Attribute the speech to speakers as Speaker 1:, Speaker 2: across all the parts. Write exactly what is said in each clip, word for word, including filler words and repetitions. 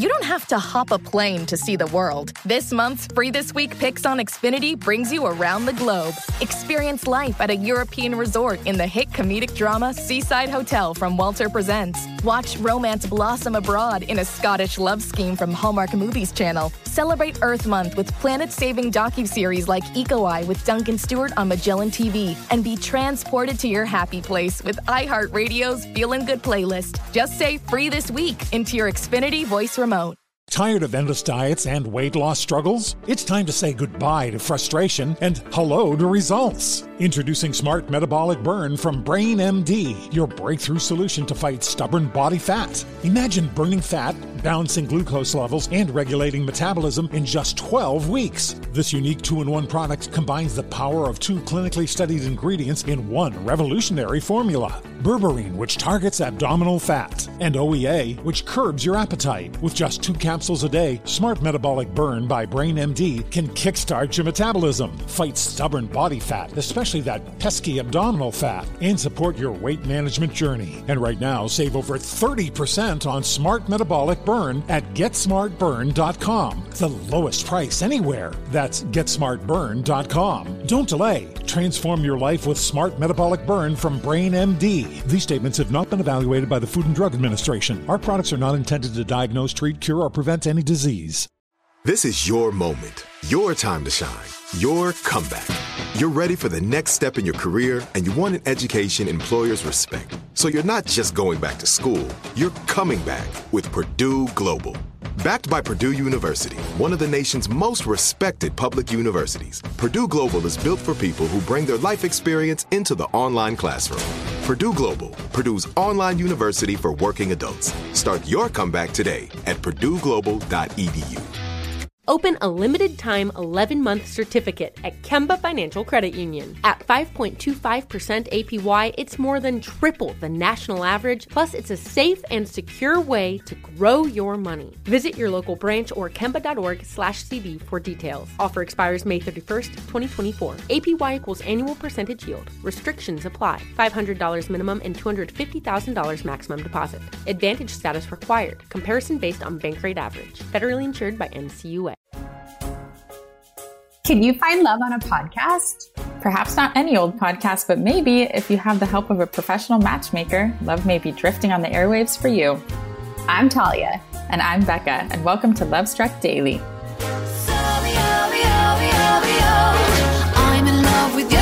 Speaker 1: you don't have to hop a plane to see the world. This month's Free This Week Picks on Xfinity brings you around the globe. Experience life at a European resort in the hit comedic drama Seaside Hotel from Walter Presents. Watch romance blossom abroad in a Scottish love scheme from Hallmark Movies Channel. Celebrate Earth Month with planet-saving docuseries like Eco Eye with Duncan Stewart on Magellan T V. And be transported to your happy place with iHeartRadio's Feelin' Good playlist. Just say "Free This Week" into your Xfinity voice remote.
Speaker 2: Tired of endless diets and weight loss struggles? It's time to say goodbye to frustration and hello to results. Introducing Smart Metabolic Burn from Brain M D, your breakthrough solution to fight stubborn body fat. Imagine burning fat, balancing glucose levels, and regulating metabolism in just twelve weeks. This unique two-in-one product combines the power of two clinically studied ingredients in one revolutionary formula. Berberine, which targets abdominal fat, and O E A, which curbs your appetite. With just two capsules a day, Smart Metabolic Burn by Brain M D can kickstart your metabolism, fight stubborn body fat, especially that pesky abdominal fat, and support your weight management journey. And right now, save over thirty percent on Smart Metabolic Burn at get smart burn dot com. The lowest price anywhere. That's get smart burn dot com. Don't delay. Transform your life with Smart Metabolic Burn from Brain M D. These statements have not been evaluated by the Food and Drug Administration. Our products are not intended to diagnose, treat, cure, or prevent any disease.
Speaker 3: This is your moment, your time to shine, your comeback. You're ready for the next step in your career, and you want an education employers respect. So you're not just going back to school, you're coming back with Purdue Global. Backed by Purdue University, one of the nation's most respected public universities, Purdue Global is built for people who bring their life experience into the online classroom. Purdue Global, Purdue's online university for working adults. Start your comeback today at purdue global dot e d u.
Speaker 4: Open a limited-time eleven-month certificate at Kemba Financial Credit Union. At five point two five percent A P Y, it's more than triple the national average, plus it's a safe and secure way to grow your money. Visit your local branch or kemba.org slash CD for details. Offer expires May thirty-first, twenty twenty-four. A P Y equals annual percentage yield. Restrictions apply. five hundred dollars minimum and two hundred fifty thousand dollars maximum deposit. Advantage status required. Comparison based on bank rate average. Federally insured by N C U A.
Speaker 5: Can you find love on a podcast? Perhaps not any old podcast, but maybe if you have the help of a professional matchmaker, love may be drifting on the airwaves for you. I'm Talia. And I'm Becca, and welcome to Love Struck Daily.
Speaker 6: I'm in love with you,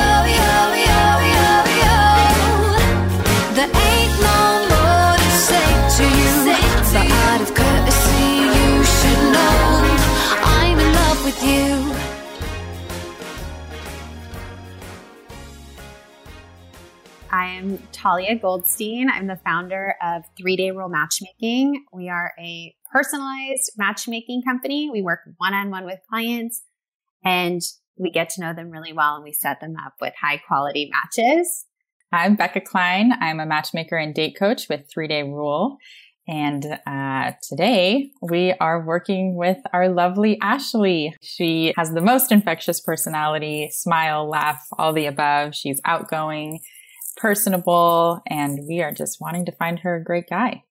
Speaker 6: there ain't no more to say to you, but out of courtesy you should know I'm in love with you.
Speaker 7: I am Talia Goldstein. I'm the founder of Three Day Rule Matchmaking. We are a personalized matchmaking company. We work one-on-one with clients and we get to know them really well and we set them up with high quality matches.
Speaker 5: I'm Becca Klein. I'm a matchmaker and date coach with Three Day Rule. And uh, today we are working with our lovely Ashley. She has the most infectious personality, smile, laugh, all the above. She's outgoing, personable, and we are just wanting to find her a great guy.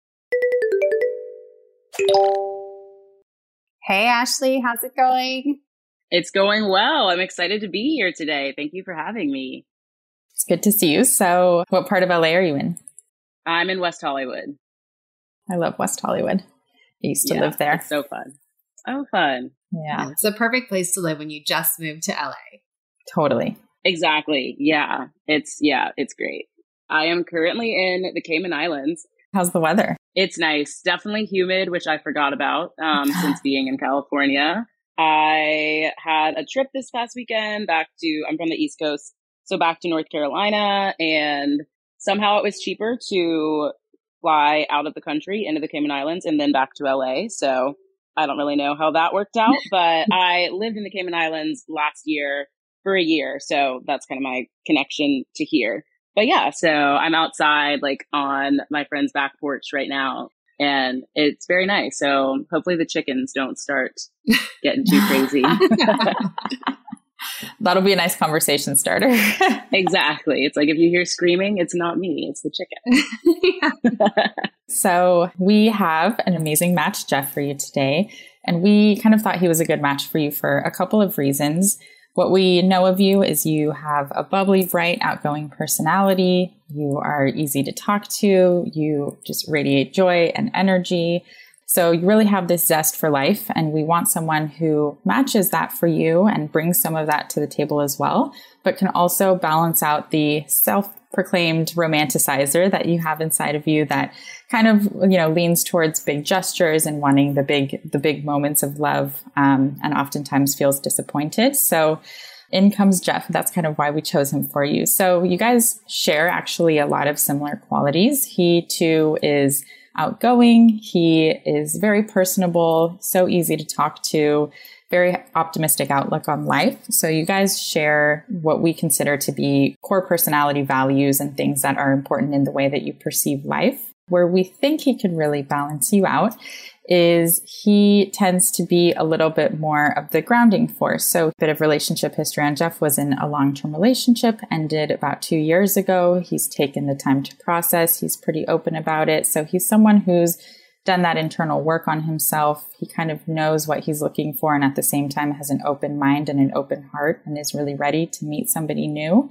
Speaker 7: Hey, Ashley, how's it going?
Speaker 8: It's going well. I'm excited to be here today. Thank you for having me.
Speaker 5: It's good to see you. So what part of L A are you in?
Speaker 8: I'm in West Hollywood.
Speaker 5: I love West Hollywood. I used to
Speaker 8: yeah,
Speaker 5: live there.
Speaker 8: It's so fun. Oh, fun.
Speaker 5: Yeah.
Speaker 7: It's a perfect place to live when you just moved to L A.
Speaker 5: Totally.
Speaker 8: Exactly. Yeah. It's, yeah, it's great. I am currently in the Cayman Islands.
Speaker 5: How's the weather?
Speaker 8: It's nice. Definitely humid, which I forgot about um, since being in California. I had a trip this past weekend back to, I'm from the East Coast, so back to North Carolina, and somehow it was cheaper to fly out of the country into the Cayman Islands and then back to L A. So I don't really know how that worked out, but I lived in the Cayman Islands last year for a year. So that's kind of my connection to here. But yeah, so I'm outside like on my friend's back porch right now and it's very nice. So hopefully the chickens don't start getting too crazy.
Speaker 5: That'll be a nice conversation starter.
Speaker 8: Exactly. It's like, if you hear screaming, it's not me, it's the chicken.
Speaker 5: So we have an amazing match, Jeff, for you today. And we kind of thought he was a good match for you for a couple of reasons. What we know of you is you have a bubbly, bright, outgoing personality. You are easy to talk to. You just radiate joy and energy. So you really have this zest for life, and we want someone who matches that for you and brings some of that to the table as well, but can also balance out the self-proclaimed romanticizer that you have inside of you that kind of, you know, leans towards big gestures and wanting the big, the big moments of love, um, and oftentimes feels disappointed. So in comes Jeff. That's kind of why we chose him for you. So you guys share actually a lot of similar qualities. He too is outgoing. He is very personable, so easy to talk to, very optimistic outlook on life. So you guys share what we consider to be core personality values and things that are important in the way that you perceive life. Where we think he could really balance you out is he tends to be a little bit more of the grounding force. So a bit of relationship history on Jeff was in a long-term relationship, ended about two years ago. He's taken the time to process. He's pretty open about it. So he's someone who's done that internal work on himself. He kind of knows what he's looking for, and at the same time has an open mind and an open heart and is really ready to meet somebody new.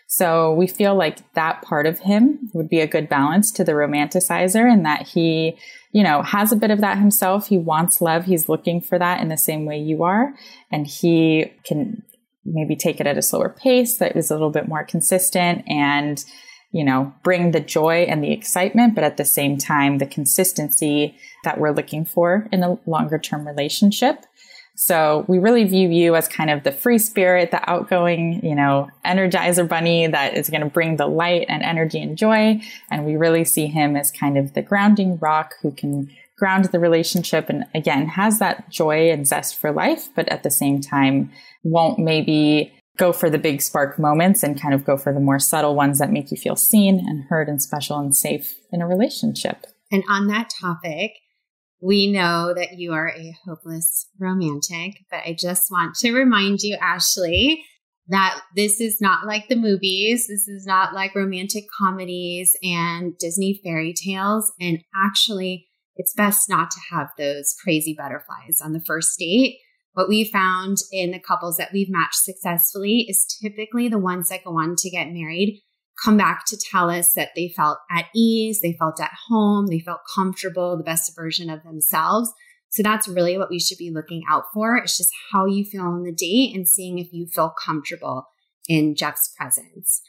Speaker 5: So we feel like that part of him would be a good balance to the romanticizer, and that he, you know, has a bit of that himself. He wants love. He's looking for that in the same way you are. And he can maybe take it at a slower pace that is a little bit more consistent and, you know, bring the joy and the excitement, but at the same time, the consistency that we're looking for in a longer term relationship. So we really view you as kind of the free spirit, the outgoing, you know, energizer bunny that is going to bring the light and energy and joy. And we really see him as kind of the grounding rock who can ground the relationship and, again, has that joy and zest for life, but at the same time won't maybe go for the big spark moments and kind of go for the more subtle ones that make you feel seen and heard and special and safe in a relationship.
Speaker 7: And on that topic, we know that you are a hopeless romantic, but I just want to remind you, Ashley, that this is not like the movies. This is not like romantic comedies and Disney fairy tales. And actually, it's best not to have those crazy butterflies on the first date. What we found in the couples that we've matched successfully is typically the ones that go on to get married come back to tell us that they felt at ease, they felt at home, they felt comfortable, the best version of themselves. So that's really what we should be looking out for. It's just how you feel on the date and seeing if you feel comfortable in Jeff's presence.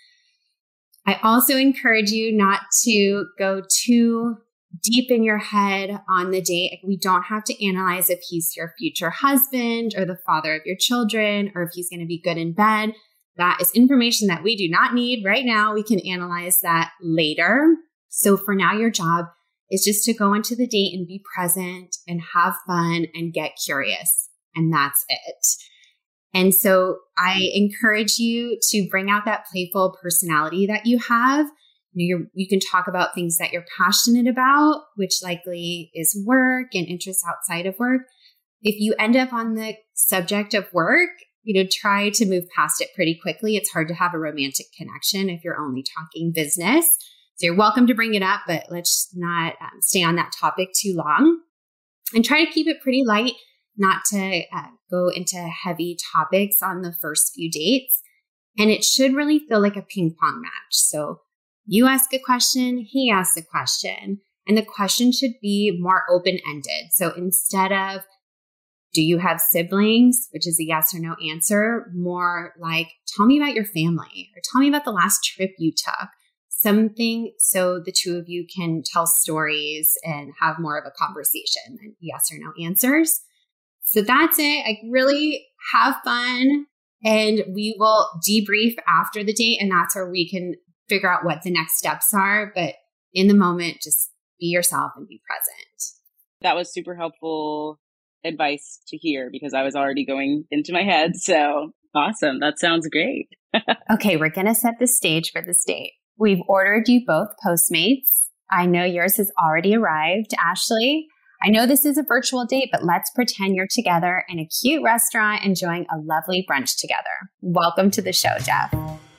Speaker 7: I also encourage you not to go too deep in your head on the date. We don't have to analyze if he's your future husband or the father of your children or if he's going to be good in bed. That is information that we do not need right now. We can analyze that later. So for now, your job is just to go into the date and be present and have fun and get curious. And that's it. And so I encourage you to bring out that playful personality that you have. You know, you're, you can talk about things that you're passionate about, which likely is work and interests outside of work. If you end up on the subject of work, you know, try to move past it pretty quickly. It's hard to have a romantic connection if you're only talking business. So you're welcome to bring it up, but let's not um, stay on that topic too long. And try to keep it pretty light, not to uh, go into heavy topics on the first few dates. And it should really feel like a ping pong match. So you ask a question, he asks a question, and the question should be more open-ended. So instead of, do you have siblings, which is a yes or no answer, more like, tell me about your family or tell me about the last trip you took. Something so the two of you can tell stories and have more of a conversation than yes or no answers. So that's it. I really have fun, and we will debrief after the date, and that's where we can figure out what the next steps are. But in the moment, just be yourself and be present.
Speaker 8: That was super helpful advice to hear because I was already going into my head. So awesome. That sounds great.
Speaker 7: Okay, we're going to set the stage for this date. We've ordered you both Postmates. I know yours has already arrived, Ashley. I know this is a virtual date, but let's pretend you're together in a cute restaurant enjoying a lovely brunch together. Welcome to the show, Jeff.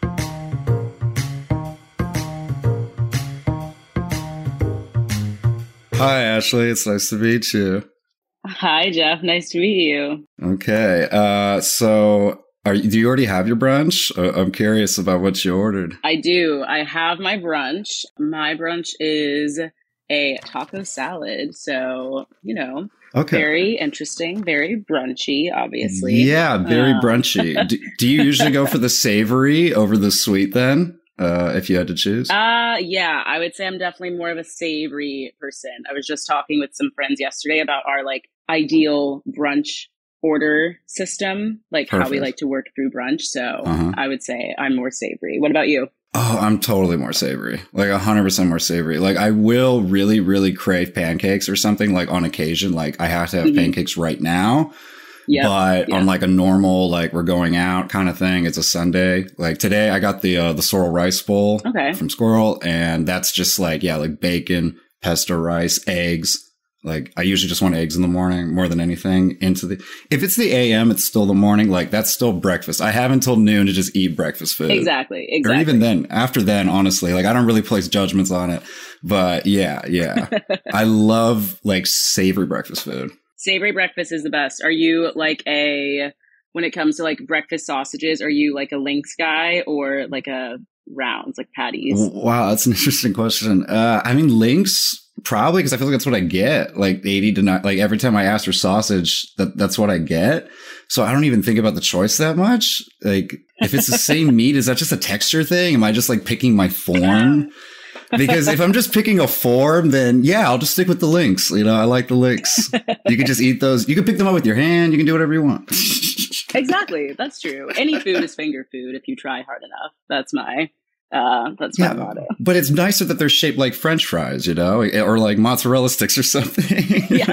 Speaker 9: Hi, Ashley. It's nice to meet you.
Speaker 8: Hi, Jeff. Nice to meet you.
Speaker 9: Okay. Uh, so are you, do you already have your brunch? Uh, I'm curious about what you ordered.
Speaker 8: I do. I have my brunch. My brunch is a taco salad. So, you know,
Speaker 9: okay.
Speaker 8: Very interesting, very brunchy, obviously.
Speaker 9: Yeah, very
Speaker 8: um.
Speaker 9: brunchy. do, do you usually go for the savory over the sweet then? Uh, if you had to choose?
Speaker 8: Uh, yeah, I would say I'm definitely more of a savory person. I was just talking with some friends yesterday about our like ideal brunch order system, like
Speaker 9: Perfect.
Speaker 8: How we like to work through brunch. So
Speaker 9: uh-huh.
Speaker 8: I would say I'm more savory. What about you?
Speaker 9: Oh, I'm totally more savory, like one hundred percent more savory. Like I will really, really crave pancakes or something like on occasion. Like I have to have mm-hmm. pancakes right now. Yep. But yep. on like a normal, like we're going out kind of thing, it's a Sunday. Like today I got the, uh, the sorrel rice bowl
Speaker 8: okay.
Speaker 9: from Squirrel. And that's just like, yeah, like bacon, pesto rice, eggs. Like I usually just want eggs in the morning more than anything into the, if it's the A M, it's still the morning. Like that's still breakfast. I have until noon to just eat breakfast food.
Speaker 8: Exactly. Exactly.
Speaker 9: Or even then, after then, honestly, like I don't really place judgments on it, but yeah, yeah. I love like savory breakfast food.
Speaker 8: Savory breakfast is the best. Are you like a, when it comes to like breakfast sausages, are you like a Lynx guy or like a rounds, like patties?
Speaker 9: Wow, that's an interesting question. Uh, I mean, Lynx, probably because I feel like that's what I get. Like eighty to nine, like every time I ask for sausage, that that's what I get. So I don't even think about the choice that much. Like if it's the same meat, is that just a texture thing? Am I just like picking my form? Because if I'm just picking a form, then yeah, I'll just stick with the Lynx. You know, I like the Lynx. You can just eat those. You can pick them up with your hand. You can do whatever you want.
Speaker 8: Exactly. That's true. Any food is finger food if you try hard enough. That's my, uh, that's my
Speaker 9: yeah,
Speaker 8: motto.
Speaker 9: But it's nicer that they're shaped like French fries, you know, or like mozzarella sticks or something.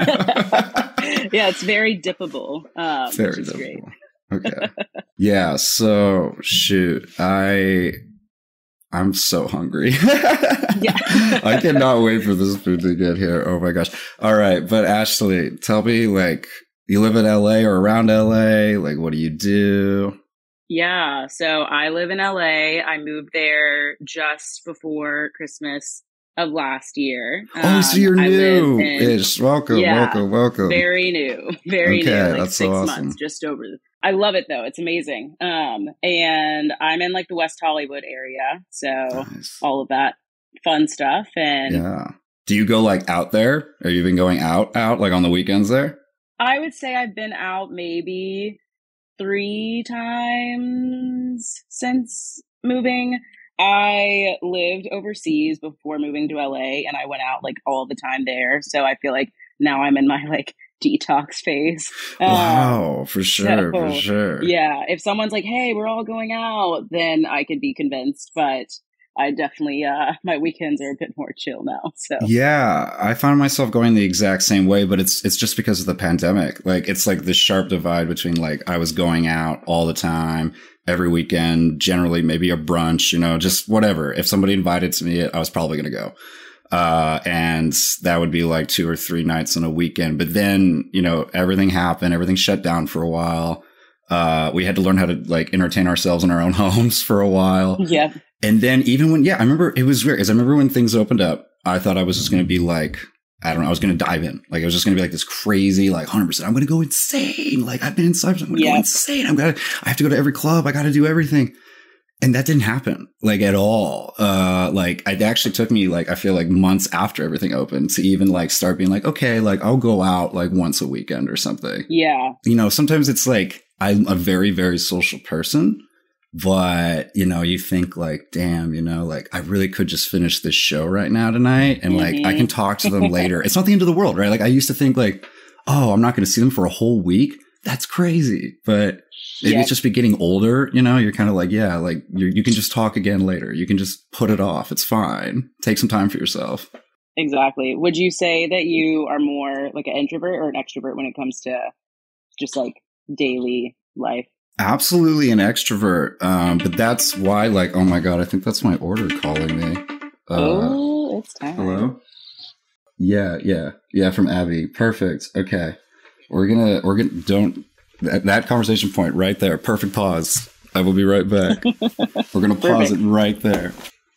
Speaker 8: Yeah. Yeah, it's very dippable. Um,
Speaker 9: very
Speaker 8: which is
Speaker 9: dippable.
Speaker 8: Great.
Speaker 9: Okay. Yeah. So shoot, I. I'm so hungry.
Speaker 8: Yeah.
Speaker 9: I cannot wait for this food to get here. Oh my gosh. All right. But Ashley, tell me, like, you live in L A or around L A? Like, what do you do?
Speaker 8: Yeah. So I live in L A. I moved there just before Christmas of last year.
Speaker 9: Oh, um, so you're new. Ish. Welcome,
Speaker 8: yeah,
Speaker 9: welcome, welcome.
Speaker 8: Very new. Very
Speaker 9: okay,
Speaker 8: new. Like
Speaker 9: that's
Speaker 8: six
Speaker 9: so awesome.
Speaker 8: months, just over. I love it though. It's amazing. Um, and I'm in like the West Hollywood area. So nice. All of that fun stuff. And
Speaker 9: yeah. Do you go like out there? Have you been going out, out like on the weekends there?
Speaker 8: I would say I've been out maybe three times since moving. I lived overseas before moving to L A and I went out like all the time there. So I feel like now I'm in my like detox phase.
Speaker 9: Wow,
Speaker 8: um,
Speaker 9: for sure,
Speaker 8: so,
Speaker 9: for sure.
Speaker 8: Yeah. If someone's like, hey, we're all going out, then I could be convinced. But I definitely, uh, my weekends are a bit more chill now. So
Speaker 9: yeah, I found myself going the exact same way, but it's it's just because of the pandemic. Like it's like this sharp divide between like I was going out all the time, every weekend, generally maybe a brunch, you know, just whatever. If somebody invited to me, I was probably going to go. Uh, and that would be like two or three nights in a weekend. But then, you know, everything happened, everything shut down for a while. Uh, we had to learn how to like entertain ourselves in our own homes for a while.
Speaker 8: Yeah.
Speaker 9: And then even when, yeah, I remember it was weird because I remember when things opened up, I thought I was just going to be like, I don't know, I was going to dive in. Like, it was just going to be like this crazy, like one hundred percent. I'm going to go insane. Like, I've been inside. I'm going to
Speaker 8: yeah.
Speaker 9: go insane. I'm going to, I have to go to every club. I got to do everything. And that didn't happen, like, at all. Uh, like, it actually took me, like, I feel like months after everything opened to even, like, start being like, okay, like, I'll go out, like, once a weekend or something.
Speaker 8: Yeah.
Speaker 9: You know, sometimes it's like, I'm a very, very social person. But, you know, you think like, damn, you know, like I really could just finish this show right now tonight. And like, mm-hmm. I can talk to them later. It's not the end of the world, right? Like I used to think like, oh, I'm not going to see them for a whole week. That's crazy. But maybe yeah. it's just be getting older. You know, you're kind of like, yeah, like you you can just talk again later. You can just put it off. It's fine. Take some time for yourself.
Speaker 8: Exactly. Would you say that you are more like an introvert or an extrovert when it comes to just like daily life?
Speaker 9: Absolutely an extrovert. Um, but that's why, like, oh my God, I think that's my order calling me. Uh,
Speaker 8: oh, it's time.
Speaker 9: Hello? Yeah, yeah, yeah. From Abby. Perfect. Okay, we're gonna we're gonna don't that, that conversation point right there. Perfect pause. I will be right back. We're gonna pause it right there.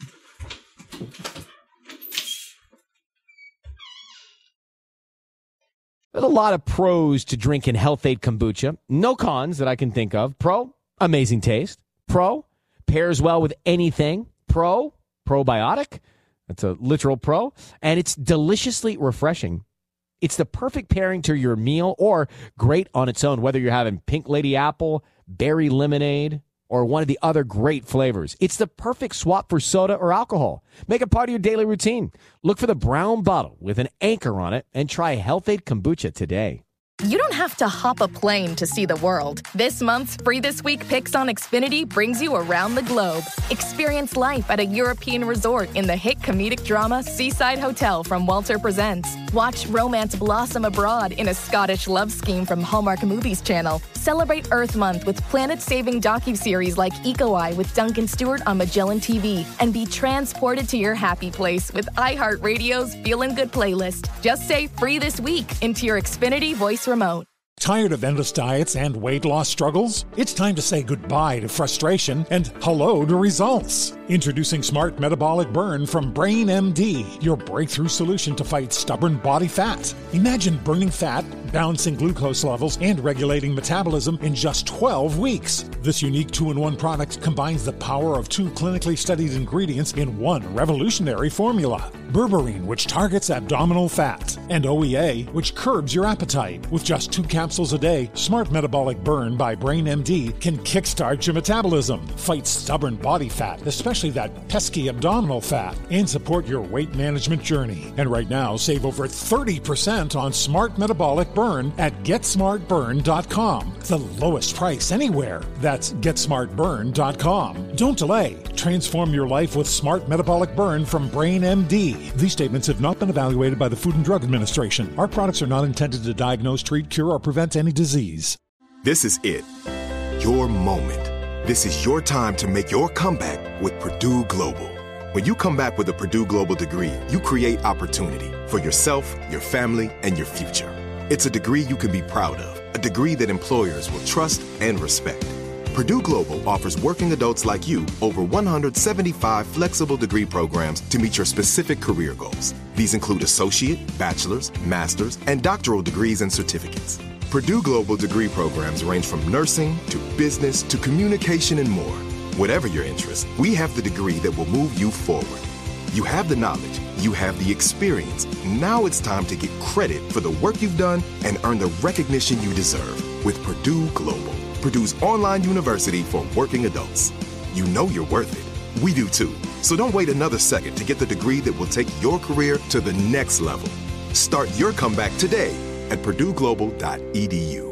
Speaker 10: There's a lot of pros to drinking Health-Ade kombucha. No cons that I can think of. Pro, amazing taste. Pro, pairs well with anything. Pro, probiotic. That's a literal pro. And it's deliciously refreshing. It's the perfect pairing to your meal or great on its own, whether you're having pink lady apple, berry lemonade, or one of the other great flavors. It's the perfect swap for soda or alcohol. Make it part of your daily routine. Look for the brown bottle with an anchor on it and try Health-Ade kombucha today.
Speaker 1: You don't have to hop a plane to see the world. This month's Free This Week Picks on Xfinity brings you around the globe. Experience life at a European resort in the hit comedic drama Seaside Hotel from Walter Presents. Watch romance blossom abroad in a Scottish love scheme from Hallmark Movies Channel. Celebrate Earth Month with planet-saving docuseries like Eco Eye with Duncan Stewart on Magellan T V. And be transported to your happy place with iHeartRadio's Feelin' Good playlist. Just say Free This Week into your Xfinity voice remote.
Speaker 2: Tired of endless diets and weight loss struggles? It's time to say goodbye to frustration and hello to results. Introducing Smart Metabolic Burn from Brain M D, your breakthrough solution to fight stubborn body fat. Imagine burning fat, balancing glucose levels, and regulating metabolism in just twelve weeks. This unique two-in-one product combines the power of two clinically studied ingredients in one revolutionary formula. Berberine, which targets abdominal fat, and O E A, which curbs your appetite. With just two capsules a day, Smart Metabolic Burn by Brain M D can kickstart your metabolism, fight stubborn body fat, especially that pesky abdominal fat, and support your weight management journey. And right now, save over thirty percent on Smart Metabolic Burn at get smart burn dot com. The lowest price anywhere. That's get smart burn dot com. Don't delay. Transform your life with Smart Metabolic Burn from Brain M D. These statements have not been evaluated by the Food and Drug Administration. Our products are not intended to diagnose, treat, cure, or prevent any disease.
Speaker 3: This is it. Your moment. This is your time to make your comeback with Purdue Global. When you come back with a Purdue Global degree, you create opportunity for yourself, your family, and your future. It's a degree you can be proud of, a degree that employers will trust and respect. Purdue Global offers working adults like you over one hundred seventy-five flexible degree programs to meet your specific career goals. These include associate, bachelor's, master's, and doctoral degrees and certificates. Purdue Global degree programs range from nursing to business to communication and more. Whatever your interest, we have the degree that will move you forward. You have the knowledge, you have the experience. Now it's time to get credit for the work you've done and earn the recognition you deserve with Purdue Global, Purdue's online university for working adults. You know you're worth it. We do too. So don't wait another second to get the degree that will take your career to the next level. Start your comeback today at purdue global dot e d u.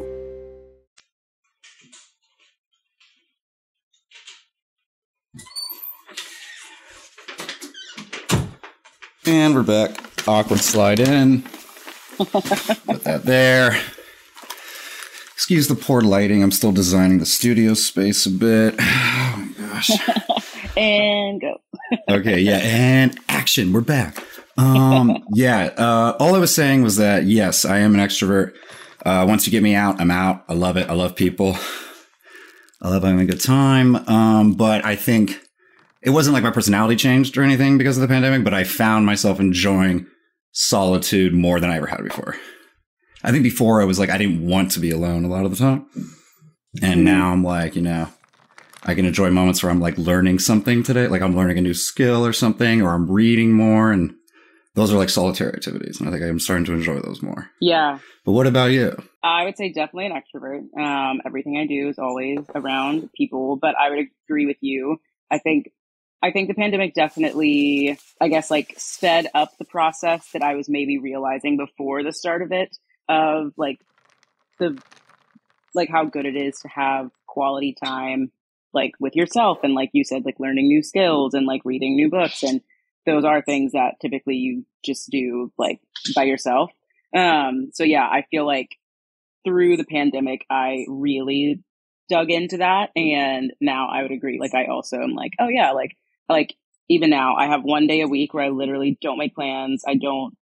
Speaker 9: And we're back. Awkward slide in. Put that there. Excuse the poor lighting. I'm still designing the studio space a bit. Oh my gosh.
Speaker 8: And go.
Speaker 9: Okay, yeah, and action. We're back. Um, yeah, uh, all I was saying was that, yes, I am an extrovert. Uh, once you get me out, I'm out. I love it. I love people. I love having a good time. Um, but I think it wasn't like my personality changed or anything because of the pandemic, but I found myself enjoying solitude more than I ever had before. I think before I was like, I didn't want to be alone a lot of the time. And now I'm like, you know, I can enjoy moments where I'm like learning something today. Like I'm learning a new skill or something, or I'm reading more. And those are like solitary activities. And I think I'm starting to enjoy those more.
Speaker 8: Yeah.
Speaker 9: But what about you?
Speaker 8: I would say definitely an extrovert. Um, everything I do is always around people, but I would agree with you. I think I think the pandemic definitely, I guess, like sped up the process that I was maybe realizing before the start of it, of like the, like how good it is to have quality time, like with yourself. And like you said, like learning new skills and like reading new books. And those are things that typically you just do like by yourself. Um, so yeah, I feel like through the pandemic, I really dug into that. And now I would agree. Like I also am like, oh yeah, like, like even now I have one day a week where I literally don't make plans. I don't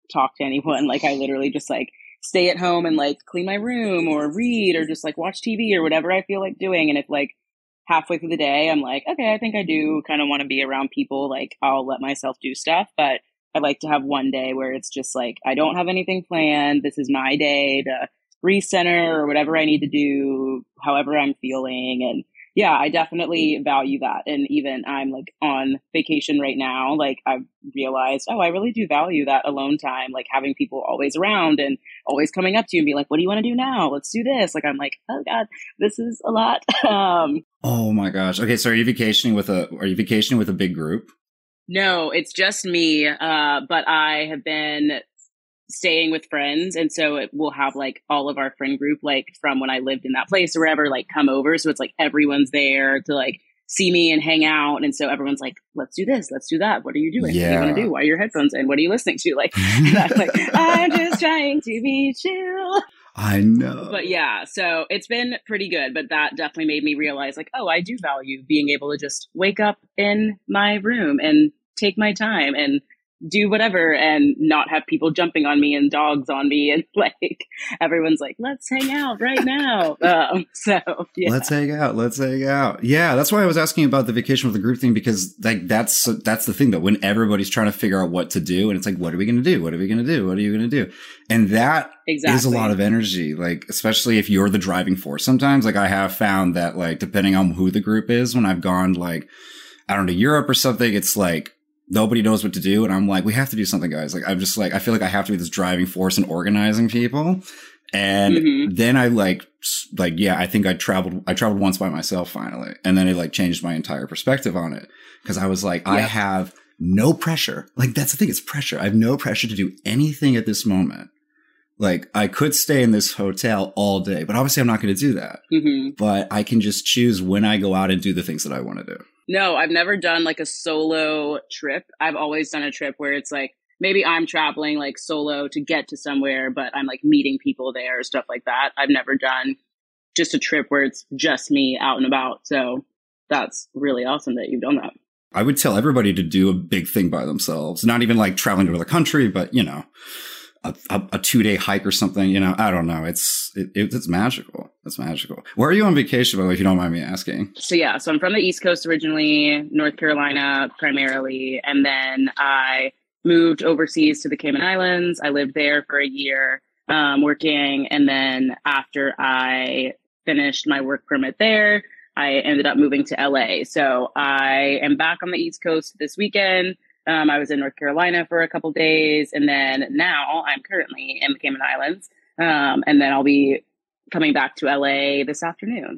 Speaker 8: talk to anyone. Like I literally just like stay at home and like clean my room or read or just like watch T V or whatever I feel like doing. And if like halfway through the day, I'm like, okay, I think I do kind of want to be around people. Like I'll let myself do stuff, but I like to have one day where it's just like, I don't have anything planned. This is my day to recenter or whatever I need to do, however I'm feeling. And yeah, I definitely value that. And even I'm like on vacation right now, like I've realized, oh, I really do value that alone time, like having people always around and always coming up to you and be like, what do you want to do now? Let's do this. Like, I'm like, oh God, this is a lot. um,
Speaker 9: oh my gosh. Okay. So are you vacationing with a, are you vacationing with a big group?
Speaker 8: No, it's just me. Uh, but I have been staying with friends. And so it will have like all of our friend group, like from when I lived in that place or wherever, like come over. So it's like everyone's there to like see me and hang out. And so everyone's like, let's do this. Let's do that. What are you doing?
Speaker 9: Yeah.
Speaker 8: What do you want to do? Why are your headphones in? What are you listening to? Like, and I'm like, I'm just trying to be chill.
Speaker 9: I know.
Speaker 8: But yeah, so it's been pretty good. But that definitely made me realize like, oh, I do value being able to just wake up in my room and take my time and do whatever and not have people jumping on me and dogs on me and like everyone's like, let's hang out right now. Um, so yeah.
Speaker 9: Let's hang out. Let's hang out. Yeah, that's why I was asking about the vacation with the group thing, because like that's that's the thing that when everybody's trying to figure out what to do, and it's like, what are we going to do? What are we going to do? What are you going to do? And that exactly. is a lot of energy, like especially if you're the driving force. Sometimes, like I have found that, like depending on who the group is, when I've gone like I don't know Europe or something, it's like nobody knows what to do. And I'm like, we have to do something, guys. Like, I'm just like, I feel like I have to be this driving force in organizing people. And mm-hmm. then I like, like, yeah, I think I traveled, I traveled once by myself finally. And then it like changed my entire perspective on it. Cause I was like, yep. I have no pressure. Like, that's the thing. It's pressure. I have no pressure to do anything at this moment. Like, I could stay in this hotel all day, but obviously I'm not going to do that. Mm-hmm. But I can just choose when I go out and do the things that I want to do.
Speaker 8: No, I've never done like a solo trip. I've always done a trip where it's like, maybe I'm traveling like solo to get to somewhere, but I'm like meeting people there or stuff like that. I've never done just a trip where it's just me out and about. So that's really awesome that you've done that.
Speaker 9: I would tell everybody to do a big thing by themselves, not even like traveling to another country, but you know, a, a, a two day hike or something, you know, I don't know. It's, it, it, it's magical. It's magical. Where are you on vacation, by the way, if you don't mind me asking?
Speaker 8: So yeah, so I'm from the East Coast originally, North Carolina primarily. And then I moved overseas to the Cayman Islands. I lived there for a year, um, working. And then after I finished my work permit there, I ended up moving to L A. So I am back on the East Coast this weekend. Um, I was in North Carolina for a couple days, and then now I'm currently in the Cayman Islands. Um, and then I'll be coming back to L A this afternoon.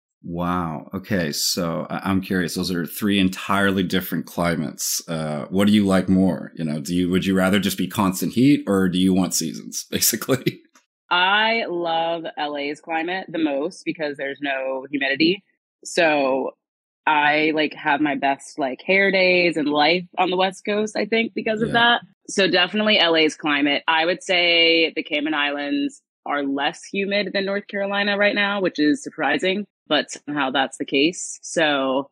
Speaker 9: Wow. Okay. So I'm curious. Those are three entirely different climates. Uh, what do you like more? You know, do you, would you rather just be constant heat, or do you want seasons, basically?
Speaker 8: I love L A's climate the most because there's no humidity. So I like have my best like hair days and life on the West Coast, I think, because of yeah. that. So definitely L A's climate. I would say the Cayman Islands are less humid than North Carolina right now, which is surprising, but somehow that's the case. So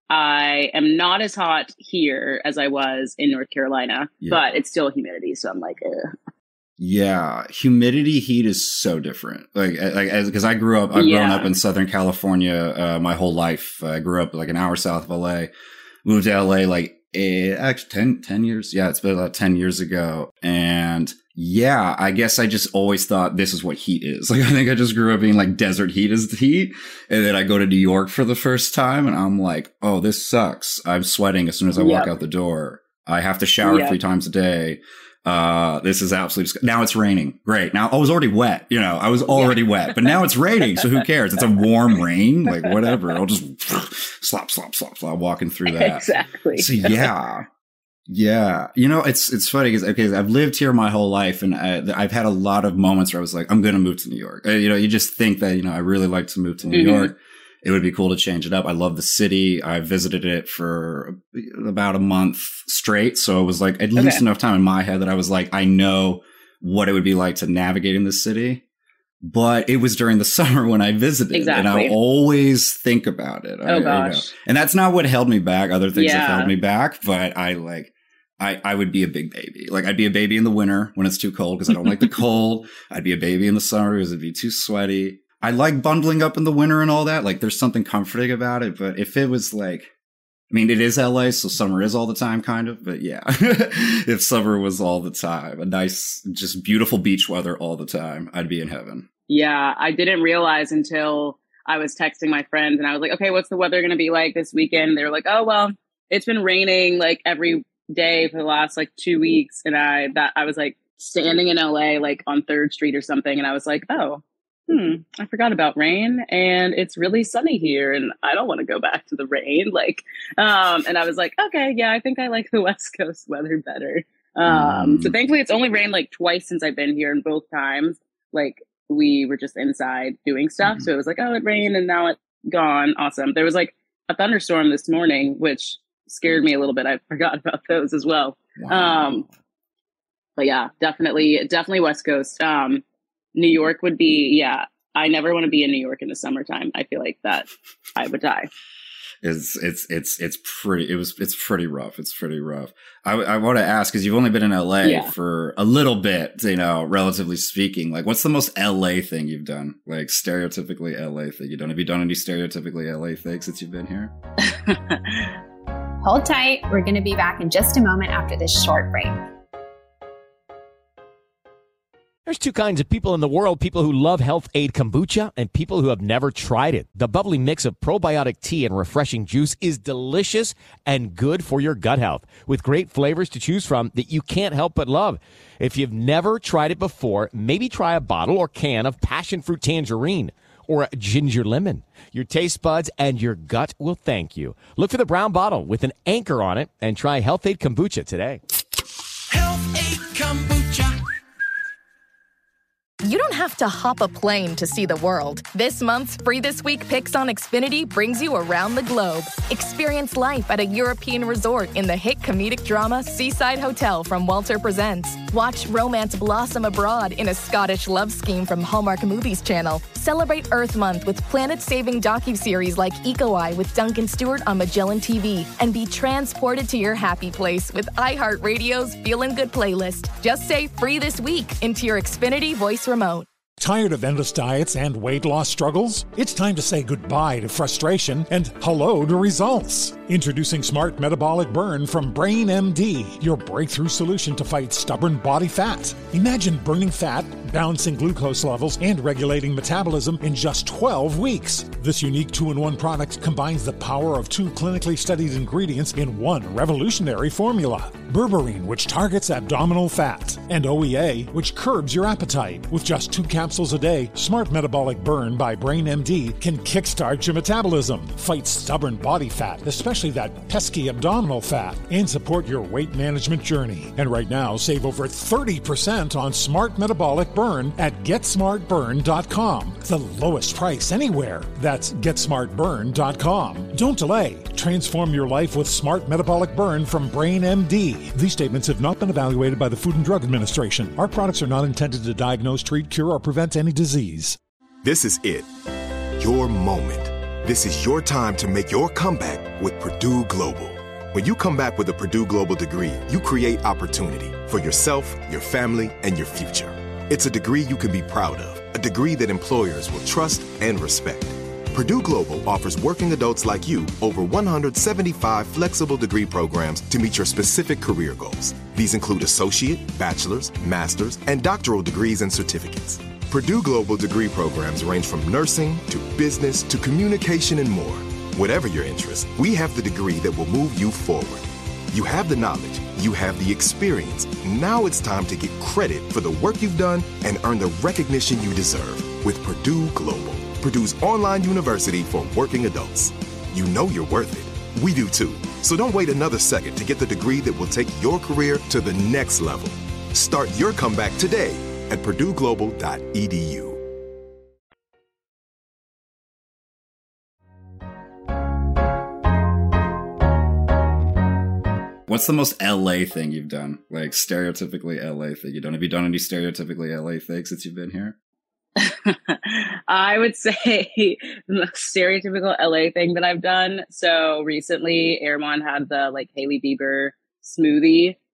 Speaker 8: I am not as hot here as I was in North Carolina, yeah. but it's still humidity. So I'm like, ugh.
Speaker 9: Yeah, humidity, heat is so different. Like, like as because I grew up, I've yeah. grown up in Southern California uh, my whole life. I grew up like an hour south of L A. Moved to L A like eh, actually ten, ten years. Yeah, it's been about ten years ago. And yeah, I guess I just always thought this is what heat is. Like, I think I just grew up being like desert heat is the heat. And then I go to New York for the first time, and I'm like, oh, this sucks. I'm sweating as soon as I walk yep. out the door. I have to shower yep. three times a day. Uh, this is absolutely, now it's raining. Great. Now I was already wet, you know, I was already yeah. wet, but now it's raining. So who cares? It's a warm rain, like whatever. I'll just slop, slop, slop, slop, walking through that.
Speaker 8: Exactly.
Speaker 9: So yeah. Yeah. You know, it's, it's funny because, okay, I've lived here my whole life, and I, I've had a lot of moments where I was like, I'm going to move to New York. You know, you just think that, you know, I really like to move to New mm-hmm. York. It would be cool to change it up. I love the city. I visited it for about a month straight. So it was like at least okay. enough time in my head that I was like, I know what it would be like to navigate in this city. But it was during the summer when I visited. Exactly. And I always think about it.
Speaker 8: Oh,
Speaker 9: I,
Speaker 8: gosh.
Speaker 9: You know. And that's not what held me back. Other things yeah. have held me back. But I like, I, I would be a big baby. Like I'd be a baby in the winter when it's too cold because I don't like the cold. I'd be a baby in the summer because it'd be too sweaty. I like bundling up in the winter and all that. Like there's something comforting about it. But if it was like, I mean, it is L A, so summer is all the time kind of. But yeah, if summer was all the time, a nice, just beautiful beach weather all the time, I'd be in heaven.
Speaker 8: Yeah, I didn't realize until I was texting my friends and I was like, okay, what's the weather going to be like this weekend? They were like, oh, well, it's been raining like every day for the last like two weeks. And I, that I was like standing in L A, like on Third Street or something. And I was like, oh, hmm, I forgot about rain and it's really sunny here and I don't want to go back to the rain. Like, um, and I was like, okay, yeah, I think I like the West Coast weather better. Um, mm. So thankfully it's only rained like twice since I've been here, and both times, like, we were just inside doing stuff. Mm-hmm. So it was like, oh, it rained and now it's gone. Awesome. There was like a thunderstorm this morning, which scared me a little bit. I forgot about those as well. Wow. Um, but yeah, definitely, definitely West Coast. Um, New York would be, yeah, I never want to be in New York in the summertime. I feel like that I would die.
Speaker 9: It's, it's, it's, it's pretty, it was, it's pretty rough. It's pretty rough. I, I want to ask, cause you've only been in L A yeah. for a little bit, you know, relatively speaking, like what's the most L A thing you've done? Like stereotypically L A thing you done? Have you done any stereotypically L A things since you've been here?
Speaker 7: Hold tight. We're going to be back in just a moment after this short break.
Speaker 10: There's two kinds of people in the world, people who love Health Aid Kombucha and people who have never tried it. The bubbly mix of probiotic tea and refreshing juice is delicious and good for your gut health, with great flavors to choose from that you can't help but love. If you've never tried it before, maybe try a bottle or can of passion fruit tangerine or a ginger lemon. Your taste buds and your gut will thank you. Look for the brown bottle with an anchor on it and try Health Aid Kombucha today.
Speaker 6: Health Aid Kombucha.
Speaker 1: You don't have to hop a plane to see the world. This month's Free This Week Picks on Xfinity brings you around the globe. Experience life at a European resort in the hit comedic drama Seaside Hotel from Walter Presents. Watch romance blossom abroad in a Scottish love scheme from Hallmark Movies Channel. Celebrate Earth Month with planet-saving docuseries like Eco Eye with Duncan Stewart on Magellan T V. And be transported to your happy place with iHeartRadio's Feelin' Good playlist. Just say Free This Week into your Xfinity voice remote.
Speaker 2: Tired of endless diets and weight loss struggles? It's time to say goodbye to frustration and hello to results. Introducing Smart Metabolic Burn from Brain M D, your breakthrough solution to fight stubborn body fat. Imagine burning fat, balancing glucose levels, and regulating metabolism in just twelve weeks. This unique two-in-one product combines the power of two clinically studied ingredients in one revolutionary formula. Berberine, which targets abdominal fat, and O E A, which curbs your appetite. With just two capsules a day, Smart Metabolic Burn by Brain M D can kickstart your metabolism, fight stubborn body fat, especially that pesky abdominal fat, and support your weight management journey. And right now, save over thirty percent on Smart Metabolic Burn at get smart burn dot com. The lowest price anywhere. That's get smart burn dot com. Don't delay. Transform your life with Smart Metabolic Burn from Brain M D. These statements have not been evaluated by the Food and Drug Administration. Our products are not intended to diagnose, treat, cure, or prevent any disease.
Speaker 3: This is it. Your moment. This is your time to make your comeback with Purdue Global. When you come back with a Purdue Global degree, you create opportunity for yourself, your family, and your future. It's a degree you can be proud of, a degree that employers will trust and respect. Purdue Global offers working adults like you over one hundred seventy-five flexible degree programs to meet your specific career goals. These include associate, bachelor's, master's, and doctoral degrees and certificates. Purdue Global degree programs range from nursing to business to communication and more. Whatever your interest, we have the degree that will move you forward. You have the knowledge, you have the experience. Now it's time to get credit for the work you've done and earn the recognition you deserve with Purdue Global, Purdue's online university for working adults. You know you're worth it. We do too. So don't wait another second to get the degree that will take your career to the next level. Start your comeback today at purdue global dot e d u.
Speaker 9: What's the most L A thing you've done? Like stereotypically L A thing you've done? Have you done any stereotypically L A things since you've been here?
Speaker 8: I would say the stereotypical L A thing that I've done. So recently, Airmon had the like Hailey Bieber smoothie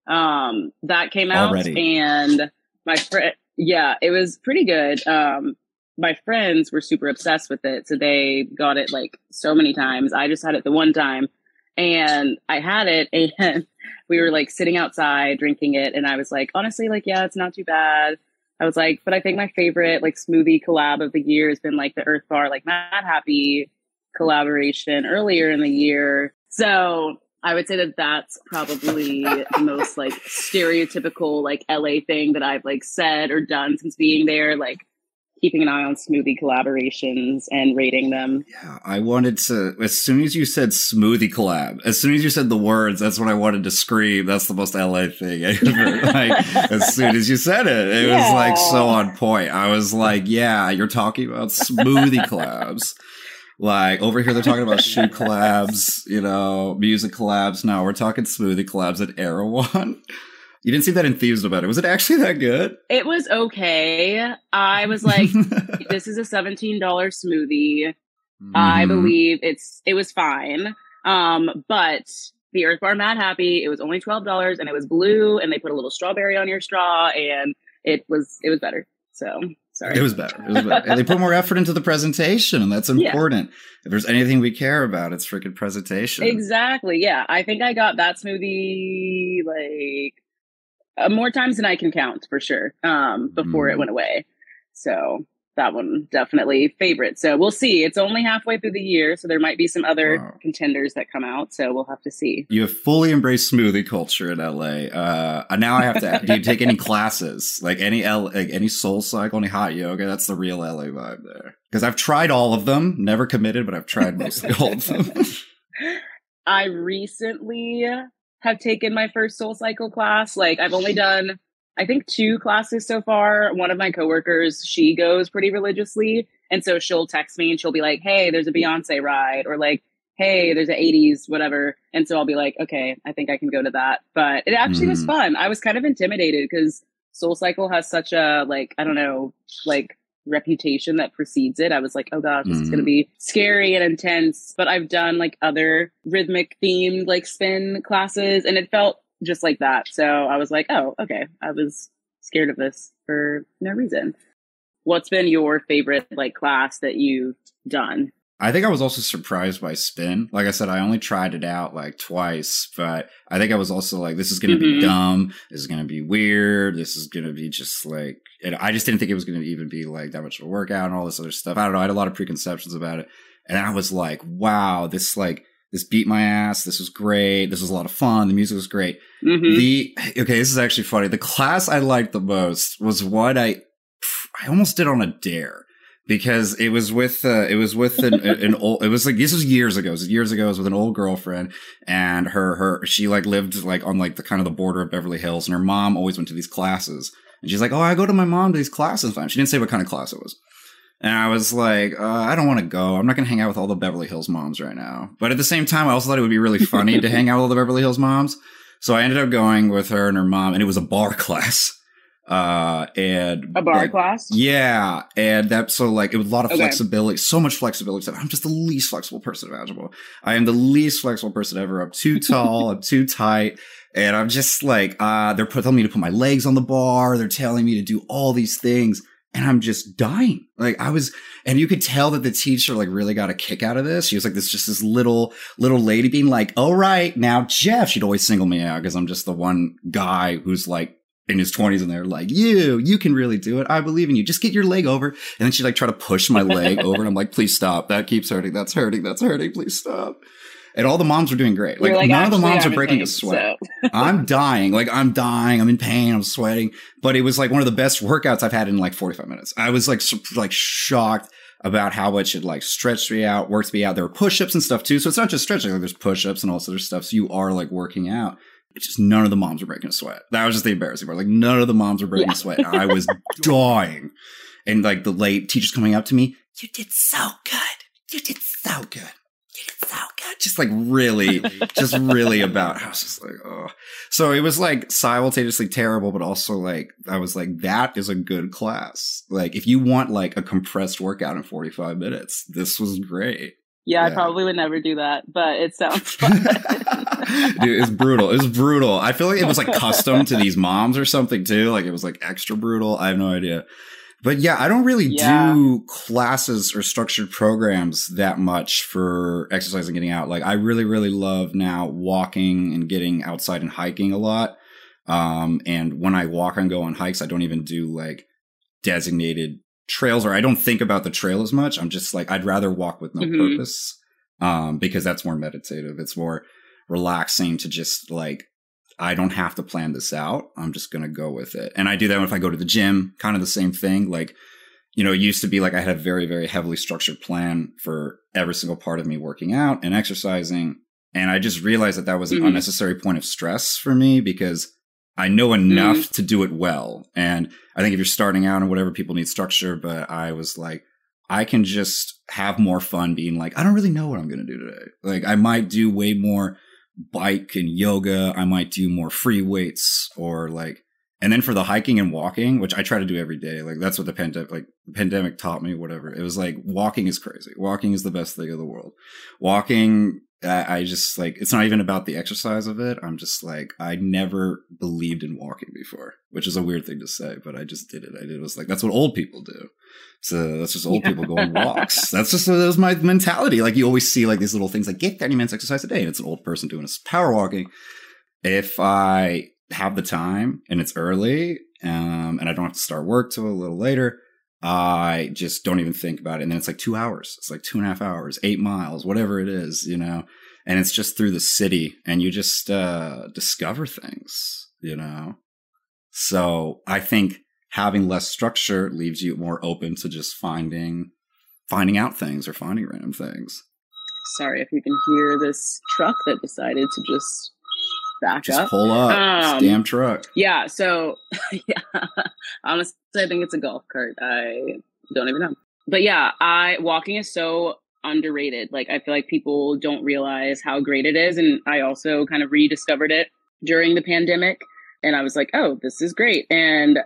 Speaker 8: Um, that came out
Speaker 9: Already.
Speaker 8: and my friend, yeah, it was pretty good. Um, my friends were super obsessed with it. So they got it like so many times. I just had it the one time and I had it and we were like sitting outside drinking it. And I was like, honestly, like, yeah, it's not too bad. I was like, but I think my favorite like smoothie collab of the year has been like the Earth Bar, like Mad Happy collaboration earlier in the year. So I would say that that's probably the most like stereotypical like L A thing that I've like said or done since being there, like keeping an eye on smoothie collaborations and rating them.
Speaker 9: Yeah, I wanted to, as soon as you said smoothie collab, as soon as you said the words, that's what I wanted to scream. That's the most L A thing I ever, like, as soon as you said it, it yeah. was like so on point. I was like, yeah, you're talking about smoothie collabs. Like over here, they're talking about shoe collabs, you know, music collabs. No, we're talking smoothie collabs at Erewhon. You didn't seem that enthused about it. Was it actually that good?
Speaker 8: It was okay. I was like, this is a seventeen dollars smoothie. Mm-hmm. I believe it's, it was fine. Um, but the Earth Bar Mad Happy, it was only twelve dollars and it was blue and they put a little strawberry on your straw and it was, it was better. So sorry.
Speaker 9: It was better. It was better. And they put more effort into the presentation and that's important. Yeah. If there's anything we care about, it's freaking presentation.
Speaker 8: Exactly. Yeah. I think I got that smoothie like, Uh, more times than I can count for sure um, before mm. it went away. So that one definitely favorite. So we'll see. It's only halfway through the year. So there might be some other wow. contenders that come out. So we'll have to see.
Speaker 9: You have fully embraced smoothie culture in L A. Uh, now I have to ask, do you take any classes? Like any L, like any Soul Cycle, any hot yoga? That's the real L A vibe there. Because I've tried all of them. Never committed, but I've tried mostly all of them.
Speaker 8: I recently have taken my first Soul Cycle class. Like I've only done, I think two classes so far. One of my coworkers, she goes pretty religiously. And so she'll text me and she'll be like, hey, there's a Beyonce ride or like, hey, there's an eighties, whatever. And so I'll be like, okay, I think I can go to that. But it actually mm. was fun. I was kind of intimidated because Soul Cycle has such a like, I don't know, like reputation that precedes it. I was like, oh gosh, this mm. is going to be scary and intense. But I've done like other rhythmic themed like spin classes and it felt just like that. So I was like, oh, okay. I was scared of this for no reason. What's been your favorite like class that you've done?
Speaker 9: I think I was also surprised by spin. Like I said, I only tried it out like twice, but I think I was also like, this is going to mm-hmm. be dumb. This is going to be weird. This is going to be just like, and I just didn't think it was going to even be like that much of a workout and all this other stuff. I don't know. I had a lot of preconceptions about it. And I was like, wow, this like, this beat my ass. This was great. This was a lot of fun. The music was great. Mm-hmm. The, okay, this is actually funny. The class I liked the most was what I, I almost did on a dare. Because it was with, uh, it was with an, an old, it was like, this was years ago. It was years ago. It was with an old girlfriend and her, her, she like lived like on like the kind of the border of Beverly Hills and her mom always went to these classes. And she's like, oh, I go to my mom to these classes. She didn't say what kind of class it was. And I was like, uh, I don't want to go. I'm not going to hang out with all the Beverly Hills moms right now. But at the same time, I also thought it would be really funny to hang out with all the Beverly Hills moms. So I ended up going with her and her mom and it was a bar class. Uh, and
Speaker 8: a bar
Speaker 9: like,
Speaker 8: class?
Speaker 9: Yeah. And that, so like, it was a lot of okay. flexibility, so much flexibility. So I'm just the least flexible person imaginable. I am the least flexible person ever. I'm too tall. I'm too tight. And I'm just like, uh, they're telling me to put my legs on the bar. They're telling me to do all these things. And I'm just dying. Like I was, and you could tell that the teacher like really got a kick out of this. She was like this, just this little, little lady being like, all right, now Jeff, she'd always single me out because I'm just the one guy who's like, in his twenties and they're like, you, you can really do it. I believe in you. Just get your leg over. And then she'd like try to push my leg over and I'm like, please stop. That keeps hurting. That's hurting. That's hurting. Please stop. And all the moms were doing great. Like, like none of the moms are breaking pain, a sweat. So. I'm dying. Like I'm dying. I'm in pain. I'm sweating. But it was like one of the best workouts I've had in like forty-five minutes. I was like, like shocked about how much it like stretched me out, worked me out. There were push-ups and stuff too. So it's not just stretching. Like there's push-ups and all this other stuff. So you are like working out. It's just none of the moms were breaking a sweat. That was just the embarrassing part. Like none of the moms were breaking yeah. a sweat. I was dying. And like the late teachers coming up to me, you did so good. You did so good. You did so good. Just like really, just really about, I was just like, oh. So it was like simultaneously terrible, but also like, I was like, that is a good class. Like if you want like a compressed workout in forty-five minutes, this was great.
Speaker 8: Yeah,
Speaker 9: Yeah.
Speaker 8: I probably would never do that, but it sounds fun.
Speaker 9: Dude, it's brutal. It's brutal. I feel like it was like custom to these moms or something too. Like it was like extra brutal. I have no idea. But yeah, I don't really
Speaker 8: Yeah.
Speaker 9: do classes or structured programs that much for exercise and getting out. Like I really, really love now walking and getting outside and hiking a lot. Um, and when I walk and go on hikes, I don't even do like designated trails, or I don't think about the trail as much. I'm just like, I'd rather walk with no
Speaker 8: Mhm.
Speaker 9: purpose, um, because that's more meditative. It's more relaxing to just like, I don't have to plan this out. I'm just going to go with it. And I do that if I go to the gym, kind of the same thing. Like, you know, it used to be like I had a very, very heavily structured plan for every single part of me working out and exercising. And I just realized that that was an
Speaker 8: Mhm.
Speaker 9: unnecessary point of stress for me because I know enough mm. to do it well. And I think if you're starting out and whatever, people need structure, but I was like, I can just have more fun being like, I don't really know what I'm going to do today. Like I might do way more bike and yoga. I might do more free weights or like, and then for the hiking and walking, which I try to do every day, like that's what the pandemic, like the pandemic taught me, whatever. It was like walking is crazy. Walking is the best thing in the world. Walking, I, I just like, it's not even about the exercise of it. I'm just like, I never believed in walking before, which is a weird thing to say, but I just did it. I did. It was like, that's what old people do. So that's just old people go on walks. That's just, that was my mentality. Like you always see like these little things like get thirty minutes exercise a day. And it's an old person doing a power walking. If I have the time and it's early, um, and I don't have to start work till a little later, I just don't even think about it. And then it's like two hours. It's like two and a half hours, eight miles, whatever it is, you know, and it's just through the city and you just, uh, discover things, you know? So I think having less structure leaves you more open to just finding, finding out things or finding random things.
Speaker 8: Sorry if you can hear this truck that decided to just back
Speaker 9: just
Speaker 8: up.
Speaker 9: pull up.
Speaker 8: Um,
Speaker 9: Damn truck.
Speaker 8: Yeah. So, yeah, honestly, I think it's a golf cart. I don't even know. But yeah, I walking is so underrated. Like, I feel like people don't realize how great it is. And I also kind of rediscovered it during the pandemic. And I was like, oh, this is great. And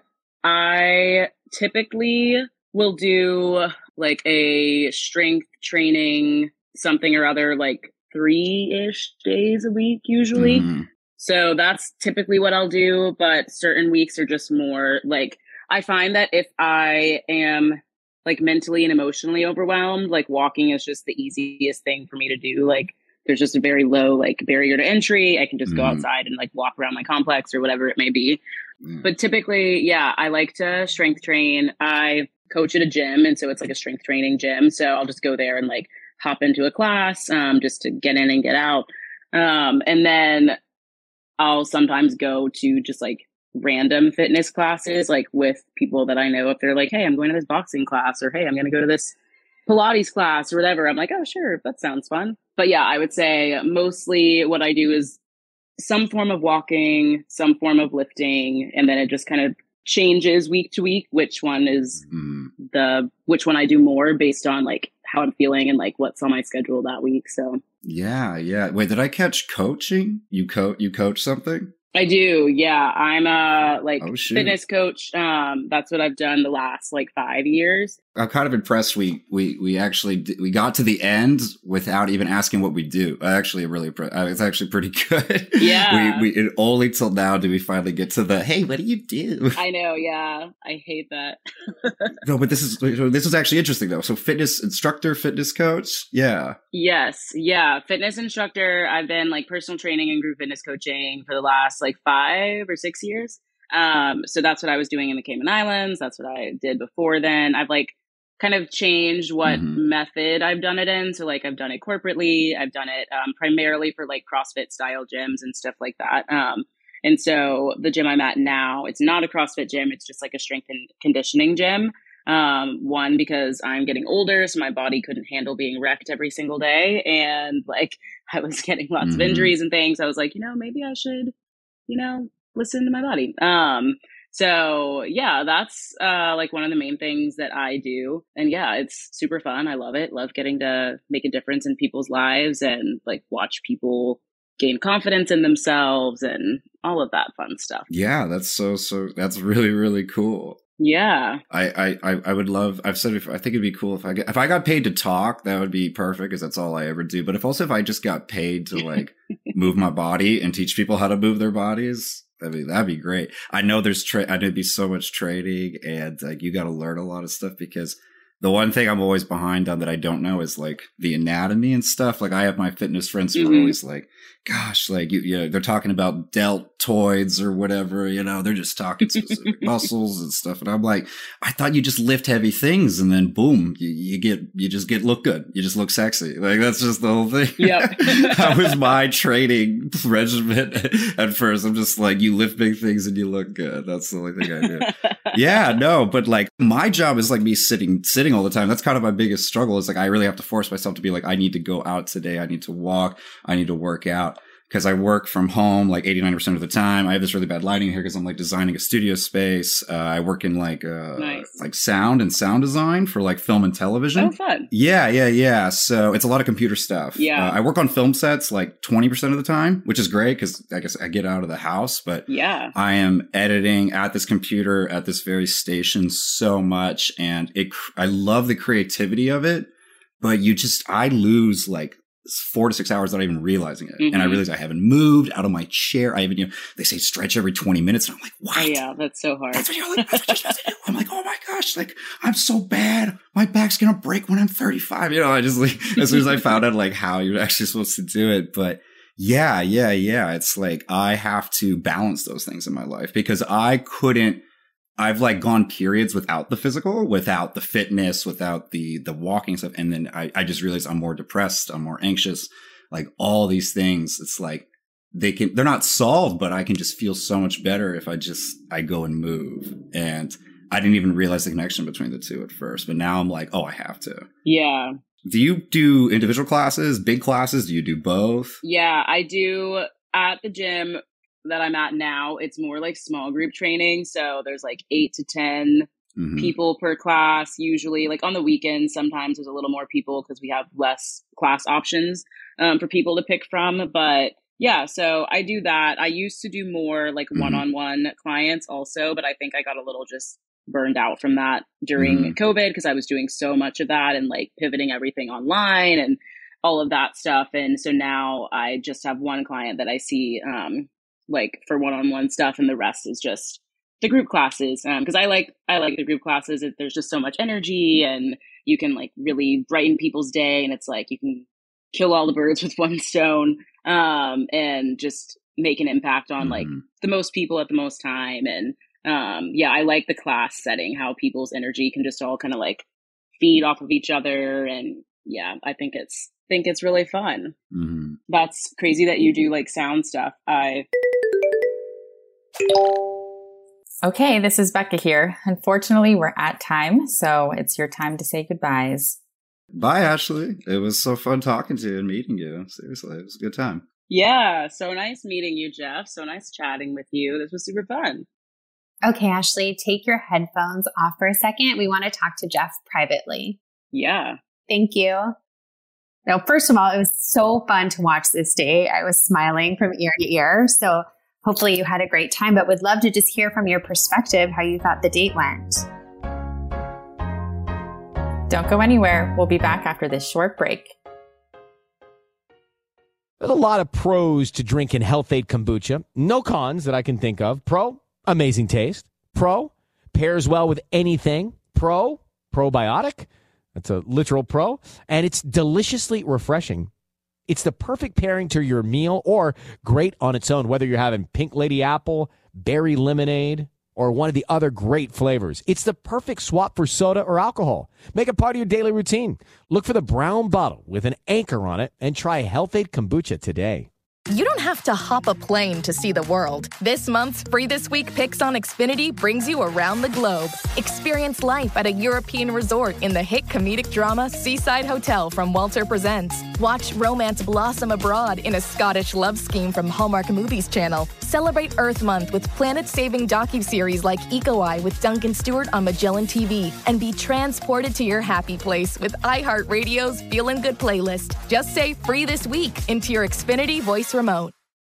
Speaker 8: I typically will do like a strength training, something or other, like three-ish days a week usually. Mm-hmm. So that's typically what I'll do. But certain weeks are just more like, I find that if I am like mentally and emotionally overwhelmed, like walking is just the easiest thing for me to do. Like there's just a very low like barrier to entry. I can just mm. go outside and like walk around my complex or whatever it may be. Mm. But typically, yeah, I like to strength train. I coach at a gym. And so it's like a strength training gym. So I'll just go there and like hop into a class um, just to get in and get out. Um, and then I'll sometimes go to just like random fitness classes, like with people that I know. If they're like, hey, I'm going to this boxing class, or hey, I'm going to go to this Pilates class or whatever, I'm like, oh, sure, that sounds fun. But yeah, I would say mostly what I do is some form of walking, some form of lifting, and then it just kind of changes week to week, which one is mm. the, which one I do more based on like how I'm feeling and like what's on my schedule that week. So
Speaker 9: yeah, yeah. Wait, did I catch coaching? You coach, you coach something?
Speaker 8: I do. Yeah. I'm a like oh, fitness coach. Um, that's what I've done the last like five years.
Speaker 9: I'm kind of impressed. We, we, we actually, did, we got to the end without even asking what we do. I actually really, it's actually pretty good.
Speaker 8: Yeah.
Speaker 9: we, we, it only till now did we finally get to the, hey, what do you do?
Speaker 8: I know. Yeah. I hate that.
Speaker 9: No, but this is, this is actually interesting though. So fitness instructor, fitness coach. Yeah.
Speaker 8: Yes. Yeah. Fitness instructor. I've been like personal training and group fitness coaching for the last like five or six years. Um, so that's what I was doing in the Cayman Islands. That's what I did before then. I've like kind of changed what mm-hmm. method I've done it in. So like I've done it corporately. I've done it um, primarily for like CrossFit style gyms and stuff like that. Um, and so the gym I'm at now, it's not a CrossFit gym. It's just like a strength and conditioning gym. Um, one, because I'm getting older, so my body couldn't handle being wrecked every single day. And like I was getting lots mm-hmm. of injuries and things. I was like, you know, maybe I should, you know, listen to my body. Um, so yeah, that's, uh, like one of the main things that I do. And yeah, it's super fun. I love it. Love getting to make a difference in people's lives and like watch people gain confidence in themselves and all of that fun stuff.
Speaker 9: Yeah, that's so, so that's really, really cool.
Speaker 8: Yeah.
Speaker 9: I, I, I would love, I've said before, I think it'd be cool if I get, if I got paid to talk, that would be perfect because that's all I ever do. But if also if I just got paid to like move my body and teach people how to move their bodies, that'd be, that'd be great. I know there's, tra- I know there'd be so much training and like you got to learn a lot of stuff because the one thing I'm always behind on that I don't know is like the anatomy and stuff. Like I have my fitness friends who
Speaker 8: Mm-hmm.
Speaker 9: are always like, gosh, like you, you know, they're talking about deltoids or whatever, you know, they're just talking specific muscles and stuff. And I'm like, I thought you just lift heavy things and then boom, you, you get, you just get look good. You just look sexy. Like that's just the whole thing.
Speaker 8: Yep.
Speaker 9: That was my training regimen at first. I'm just like, you lift big things and you look good. That's the only thing I do. Yeah, no, but like my job is like me sitting, sitting all the time. That's kind of my biggest struggle is like, I really have to force myself to be like, I need to go out today. I need to walk. I need to work out. Because I work from home like eighty-nine percent of the time. I have this really bad lighting here because I'm like designing a studio space. Uh, I work in like uh,
Speaker 8: nice.
Speaker 9: like sound and sound design for like film and television.
Speaker 8: Oh, fun.
Speaker 9: Yeah, yeah, yeah. So it's a lot of computer stuff.
Speaker 8: Yeah.
Speaker 9: Uh, I work on film sets like twenty percent of the time, which is great because I guess I get out of the house. But
Speaker 8: yeah,
Speaker 9: I am editing at this computer at this very station so much. And it, I love the creativity of it. But you just, I lose like four to six hours without even realizing it.
Speaker 8: Mm-hmm.
Speaker 9: And I realize I haven't moved out of my chair. I haven't, you know, they say stretch every twenty minutes. And I'm like, what?
Speaker 8: Oh, yeah, that's so hard.
Speaker 9: That's what you're like, that's what you're supposed to do. I'm like, oh my gosh, like I'm so bad. My back's going to break when I'm thirty-five. You know, I just like, as soon as I found out like how you're actually supposed to do it. But yeah, yeah, yeah. It's like, I have to balance those things in my life because I couldn't, I've like gone periods without the physical, without the fitness, without the, the walking stuff. And then I, I just realized I'm more depressed. I'm more anxious, like all these things. It's like they can, they're not solved, but I can just feel so much better if I just, I go and move. And I didn't even realize the connection between the two at first, but now I'm like, oh, I have to.
Speaker 8: Yeah.
Speaker 9: Do you do individual classes, big classes? Do you do both?
Speaker 8: Yeah, I do at the gym that I'm at now. It's more like small group training. So there's like eight to ten mm-hmm. people per class. Usually like on the weekends, sometimes there's a little more people because we have less class options um, for people to pick from. But yeah, so I do that. I used to do more like mm-hmm. one-on-one clients also, but I think I got a little just burned out from that during mm-hmm. COVID because I was doing so much of that and like pivoting everything online and all of that stuff. And so now I just have one client that I see um, like for one-on-one stuff, and the rest is just the group classes. Um, cause I like, I like the group classes. It, there's just so much energy and you can like really brighten people's day. And it's like, you can kill all the birds with one stone, um, and just make an impact on mm-hmm. like the most people at the most time. And, um, yeah, I like the class setting, how people's energy can just all kind of like feed off of each other. And yeah, I think it's, think it's really fun. Mm-hmm. That's crazy that you do like sound stuff. I,
Speaker 5: Okay, this is Becca here. Unfortunately, we're at time, so it's your time to say goodbyes.
Speaker 9: Bye, Ashley. It was so fun talking to you and meeting you. Seriously, it was a good time.
Speaker 8: Yeah, so nice meeting you, Jeff. So nice chatting with you. This was super fun.
Speaker 7: Okay, Ashley, take your headphones off for a second. We want to talk to Jeff privately.
Speaker 8: Yeah.
Speaker 7: Thank you. Now, first of all, it was so fun to watch this day. I was smiling from ear to ear. So hopefully you had a great time, but would love to just hear from your perspective how you thought the date went.
Speaker 5: Don't go anywhere. We'll be back after this short break.
Speaker 10: There's a lot of pros to drinking Health-Ade Kombucha. No cons that I can think of. Pro, amazing taste. Pro, pairs well with anything. Pro, probiotic. That's a literal pro. And it's deliciously refreshing. It's the perfect pairing to your meal or great on its own, whether you're having pink lady apple, berry lemonade, or one of the other great flavors. It's the perfect swap for soda or alcohol. Make it part of your daily routine. Look for the brown bottle with an anchor on it and try Health-Ade Kombucha today.
Speaker 1: You don't have to hop a plane to see the world. This month's Free This Week Picks on Xfinity brings you around the globe. Experience life at a European resort in the hit comedic drama Seaside Hotel from Walter Presents. Watch romance blossom abroad in a Scottish love scheme from Hallmark Movies Channel. Celebrate Earth Month with planet-saving docuseries like Eco Eye with Duncan Stewart on Magellan T V. And be transported to your happy place with iHeartRadio's Feelin' Good playlist. Just say Free This Week into your Xfinity voice remote.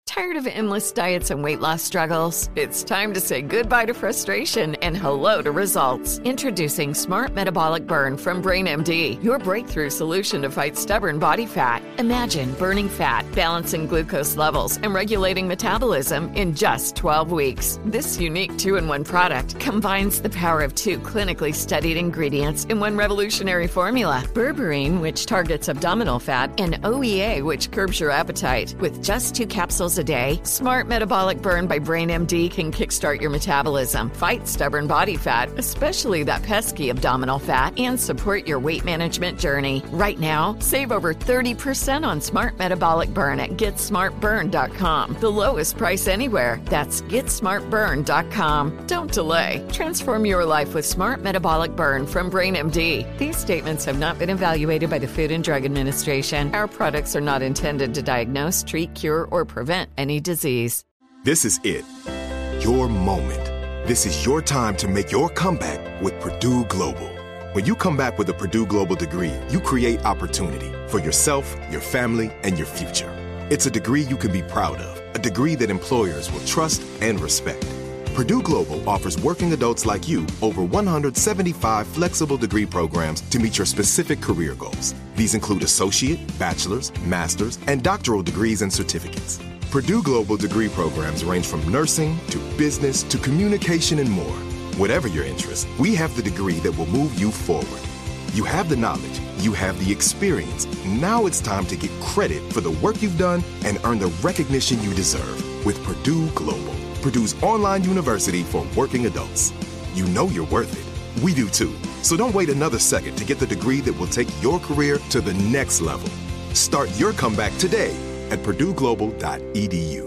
Speaker 11: Tired of endless diets and weight loss struggles? It's time to say goodbye to frustration and hello to results. Introducing Smart Metabolic Burn from BrainMD, your breakthrough solution to fight stubborn body fat. Imagine burning fat, balancing glucose levels, and regulating metabolism in just twelve weeks. This unique two-in-one product combines the power of two clinically studied ingredients in one revolutionary formula. Berberine, which targets abdominal fat, and O E A, which curbs your appetite. With just two capsules a day, Smart Metabolic Burn by BrainMD can kickstart your metabolism, fight stubborn body fat, especially that pesky abdominal fat, and support your weight management journey. Right now, save over thirty percent on Smart Metabolic Burn at get smart burn dot com. The lowest price anywhere. That's get smart burn dot com. Don't delay. Transform your life with Smart Metabolic Burn from BrainMD. These statements have not been evaluated by the Food and Drug Administration. Our products are not intended to diagnose, treat, cure, or prevent any disease.
Speaker 3: This is it. Your moment. This is your time to make your comeback with Purdue Global. When you come back with a Purdue Global degree, you create opportunity for yourself, your family, and your future. It's a degree you can be proud of, a degree that employers will trust and respect. Purdue Global offers working adults like you over one hundred seventy-five flexible degree programs to meet your specific career goals. These include associate, bachelor's, master's, and doctoral degrees and certificates. Purdue Global degree programs range from nursing to business to communication and more. Whatever your interest, we have the degree that will move you forward. You have the knowledge, you have the experience. Now it's time to get credit for the work you've done and earn the recognition you deserve with Purdue Global, Purdue's online university for working adults. You know you're worth it. We do too. So don't wait another second to get the degree that will take your career to the next level. Start your comeback today at purdue global dot e d u.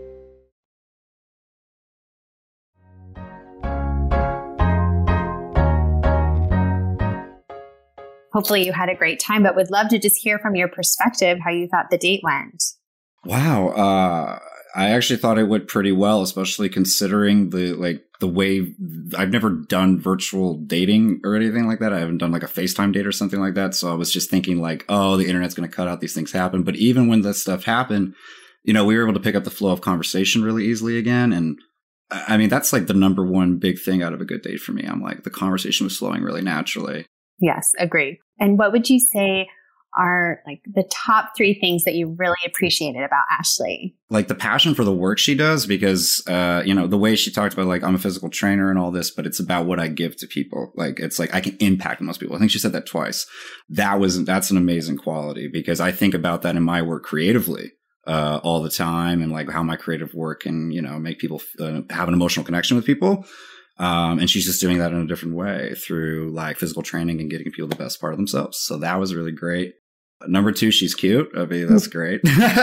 Speaker 7: Hopefully you had a great time, but would love to just hear from your perspective how you thought the date went.
Speaker 9: Wow. Uh, I actually thought it went pretty well, especially considering the, like, the way I've never done virtual dating or anything like that. I haven't done like a FaceTime date or something like that. So I was just thinking like, oh, the internet's going to cut out, these things happen. But even when that stuff happened, you know, we were able to pick up the flow of conversation really easily again. And I mean, that's like the number one big thing out of a good date for me. I'm like, the conversation was flowing really naturally.
Speaker 7: Yes, agree. And what would you say are like the top three things that you really appreciated about Ashley?
Speaker 9: Like the passion for the work she does, because, uh, you know, the way she talked about like, I'm a physical trainer and all this, but it's about what I give to people. Like, it's like I can impact most people. I think she said that twice. That was, that's an amazing quality because I think about that in my work creatively, uh, all the time and like how my creative work can, you know, make people uh, have an emotional connection with people. Um, and she's just doing that in a different way through like physical training and getting people the best part of themselves. So that was really great. Number two, she's cute. I mean, that's great.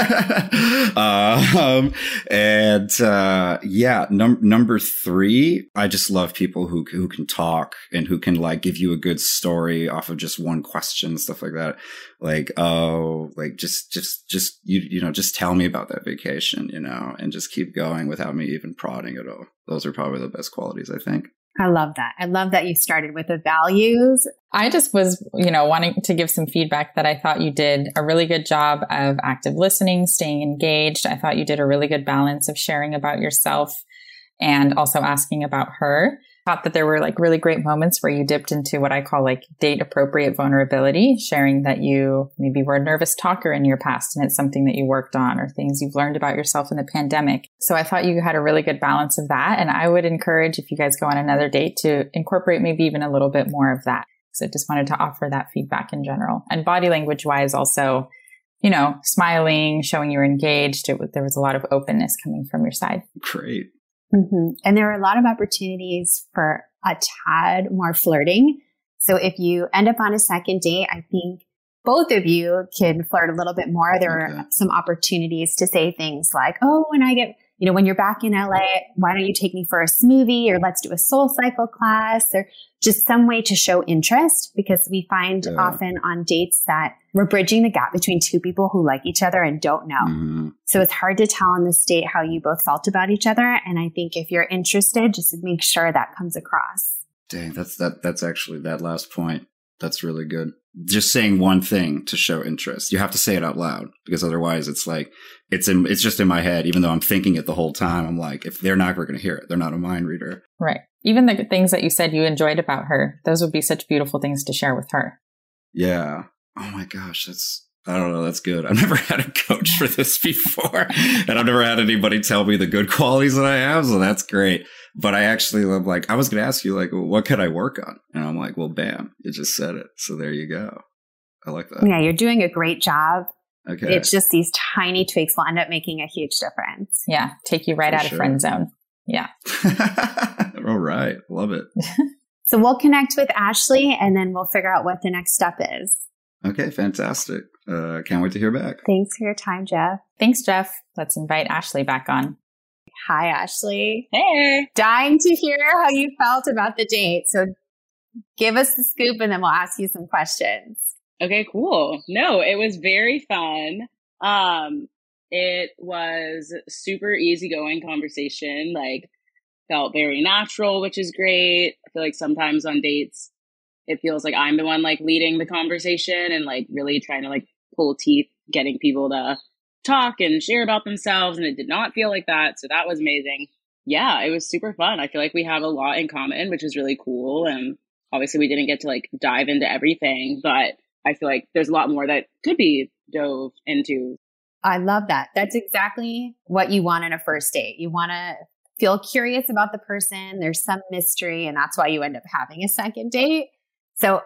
Speaker 9: um, and, uh, yeah, num- number three, I just love people who, who can talk and who can like give you a good story off of just one question, stuff like that. Like, oh, like just, just, just, you, you know, just tell me about that vacation, you know, and just keep going without me even prodding at all. Those are probably the best qualities, I think.
Speaker 7: I love that. I love that you started with the values.
Speaker 5: I just was, you know, wanting to give some feedback that I thought you did a really good job of active listening, staying engaged. I thought you did a really good balance of sharing about yourself and also asking about her. I thought that there were like really great moments where you dipped into what I call like date appropriate vulnerability, sharing that you maybe were a nervous talker in your past and it's something that you worked on or things you've learned about yourself in the pandemic. So I thought you had a really good balance of that. And I would encourage if you guys go on another date to incorporate maybe even a little bit more of that. So I just wanted to offer that feedback in general. And body language wise also, you know, smiling, showing you're engaged. It, there was a lot of openness coming from your side.
Speaker 9: Great.
Speaker 7: Mm-hmm. And there are a lot of opportunities for a tad more flirting. So if you end up on a second date, I think both of you can flirt a little bit more. There okay. are some opportunities to say things like, oh, when I get, you know, when you're back in L A, why don't you take me for a smoothie or let's do a soul cycle class or just some way to show interest, because we find yeah. often on dates that we're bridging the gap between two people who like each other and don't know. Mm-hmm. So it's hard to tell on this date how you both felt about each other. And I think if you're interested, just make sure that comes across.
Speaker 9: Dang, that's that. That's actually that last point. That's really good. Just saying one thing to show interest. You have to say it out loud because otherwise it's like, it's in, it's just in my head, even though I'm thinking it the whole time. I'm like, if they're not going to hear it, they're not a mind reader.
Speaker 5: Right. Even the things that you said you enjoyed about her, those would be such beautiful things to share with her.
Speaker 9: Yeah. Oh my gosh. That's, I don't know. That's good. I've never had a coach for this before, and I've never had anybody tell me the good qualities that I have. So that's great. But I actually love, like, I was going to ask you, like, well, what could I work on? And I'm like, well, bam, you just said it. So there you go. I like that.
Speaker 7: Yeah, you're doing a great job.
Speaker 9: Okay.
Speaker 7: It's just these tiny tweaks will end up making a huge difference.
Speaker 5: Yeah. Take you right
Speaker 9: For
Speaker 5: out
Speaker 9: sure.
Speaker 5: of friend zone. Yeah.
Speaker 9: All right. Love it.
Speaker 7: So we'll connect with Ashley and then we'll figure out what the next step is.
Speaker 9: Okay. Fantastic. Uh, can't wait to hear back.
Speaker 7: Thanks for your time, Jeff.
Speaker 5: Thanks, Jeff. Let's invite Ashley back on.
Speaker 7: Hi, Ashley.
Speaker 8: Hey.
Speaker 7: Dying to hear how you felt about the date. So give us the scoop and then we'll ask you some questions.
Speaker 8: Okay, cool. No, it was very fun. Um, it was super easygoing conversation, like felt very natural, which is great. I feel like sometimes on dates, it feels like I'm the one like leading the conversation and like really trying to like pull teeth, getting people to talk and share about themselves. And it did not feel like that. So that was amazing. Yeah, it was super fun. I feel like we have a lot in common, which is really cool. And obviously we didn't get to like dive into everything, but I feel like there's a lot more that could be dove into.
Speaker 7: I love that. That's exactly what you want in a first date. You want to feel curious about the person. There's some mystery, and that's why you end up having a second date. So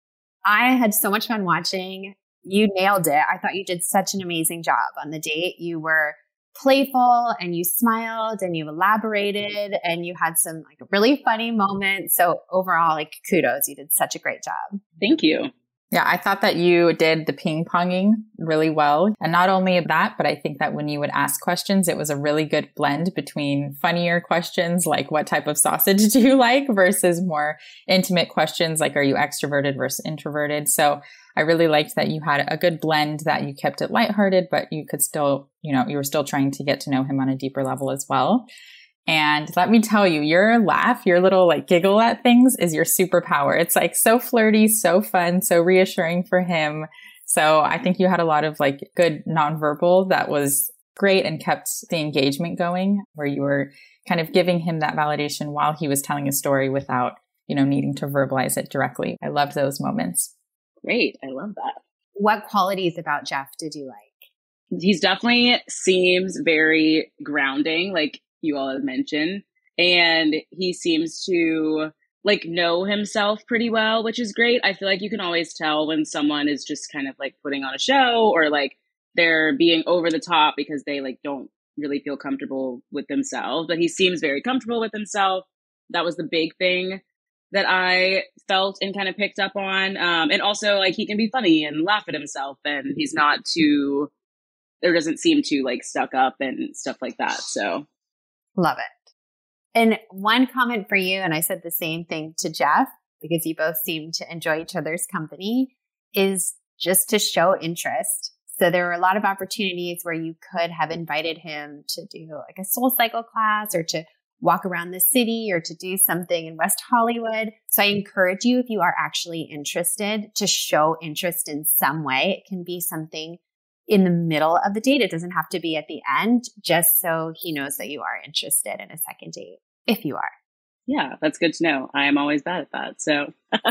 Speaker 7: I had so much fun watching. You nailed it. I thought you did such an amazing job on the date. You were playful and you smiled and you elaborated and you had some like really funny moments. So overall, like kudos, you did such a great job.
Speaker 8: Thank you.
Speaker 5: Yeah, I thought that you did the ping ponging really well. And not only that, but I think that when you would ask questions, it was a really good blend between funnier questions, like what type of sausage do you like, versus more intimate questions, like are you extroverted versus introverted? So I really liked that you had a good blend, that you kept it lighthearted, but you could still, you know, you were still trying to get to know him on a deeper level as well. And let me tell you, your laugh, your little like giggle at things is your superpower. It's like so flirty, so fun, so reassuring for him. So I think you had a lot of like good nonverbal that was great and kept the engagement going, where you were kind of giving him that validation while he was telling a story without, you know, needing to verbalize it directly. I loved those moments.
Speaker 8: Great. I love that.
Speaker 7: What qualities about Jeff did you like?
Speaker 8: He's definitely seems very grounding, like you all have mentioned. And he seems to like know himself pretty well, which is great. I feel like you can always tell when someone is just kind of like putting on a show or like they're being over the top because they like don't really feel comfortable with themselves. But he seems very comfortable with himself. That was the big thing that I felt and kind of picked up on. Um, and also like he can be funny and laugh at himself, and he's not too, there doesn't seem too like stuck up and stuff like that. So
Speaker 7: love it. And one comment for you, and I said the same thing to Jeff, because you both seem to enjoy each other's company, is just to show interest. So there were a lot of opportunities where you could have invited him to do like a Soul Cycle class or to walk around the city or to do something in West Hollywood. So I encourage you, if you are actually interested, to show interest in some way. It can be something in the middle of the date. It doesn't have to be at the end, just so he knows that you are interested in a second date, if you are.
Speaker 8: Yeah, that's good to know. I am always bad at that. So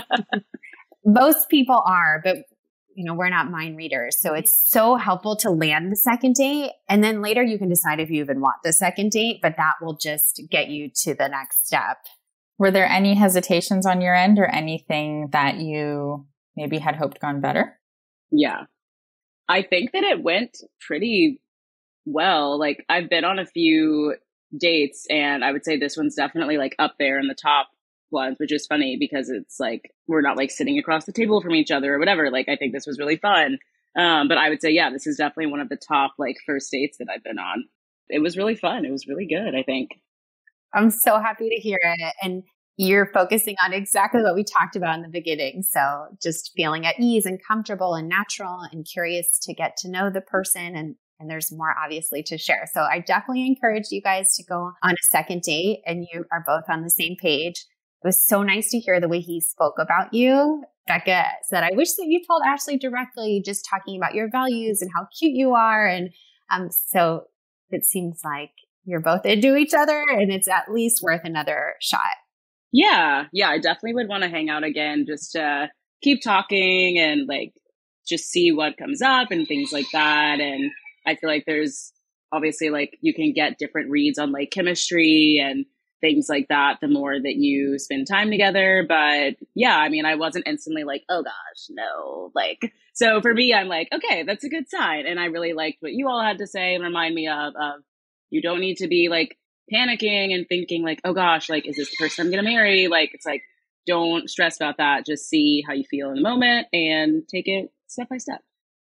Speaker 7: most people are, but you know, we're not mind readers. So it's so helpful to land the second date. And then later you can decide if you even want the second date, but that will just get you to the next step.
Speaker 5: Were there any hesitations on your end or anything that you maybe had hoped gone better?
Speaker 8: Yeah. I think that it went pretty well. Like I've been on a few dates and I would say this one's definitely like up there in the top ones, which is funny because it's like, we're not like sitting across the table from each other or whatever. Like, I think this was really fun. Um, but I would say, yeah, this is definitely one of the top like first dates that I've been on. It was really fun. It was really good, I think.
Speaker 7: I'm so happy to hear it. And you're focusing on exactly what we talked about in the beginning. So just feeling at ease and comfortable and natural and curious to get to know the person. And, and there's more obviously to share. So I definitely encourage you guys to go on a second date and you are both on the same page. It was so nice to hear the way he spoke about you. Becca said, I wish that you told Ashley directly, just talking about your values and how cute you are. And um, so it seems like you're both into each other and it's at least worth another shot.
Speaker 8: Yeah. Yeah. I definitely would want to hang out again just to keep talking and like just see what comes up and things like that. And I feel like there's obviously like you can get different reads on like chemistry and things like that the more that you spend time together. But yeah, I mean, I wasn't instantly like, oh gosh, no. Like, so for me, I'm like, okay, that's a good sign. And I really liked what you all had to say and remind me of, of you don't need to be like panicking and thinking like, oh gosh, like, is this the person I'm going to marry? Like, it's like, don't stress about that. Just see how you feel in the moment and take it step by step.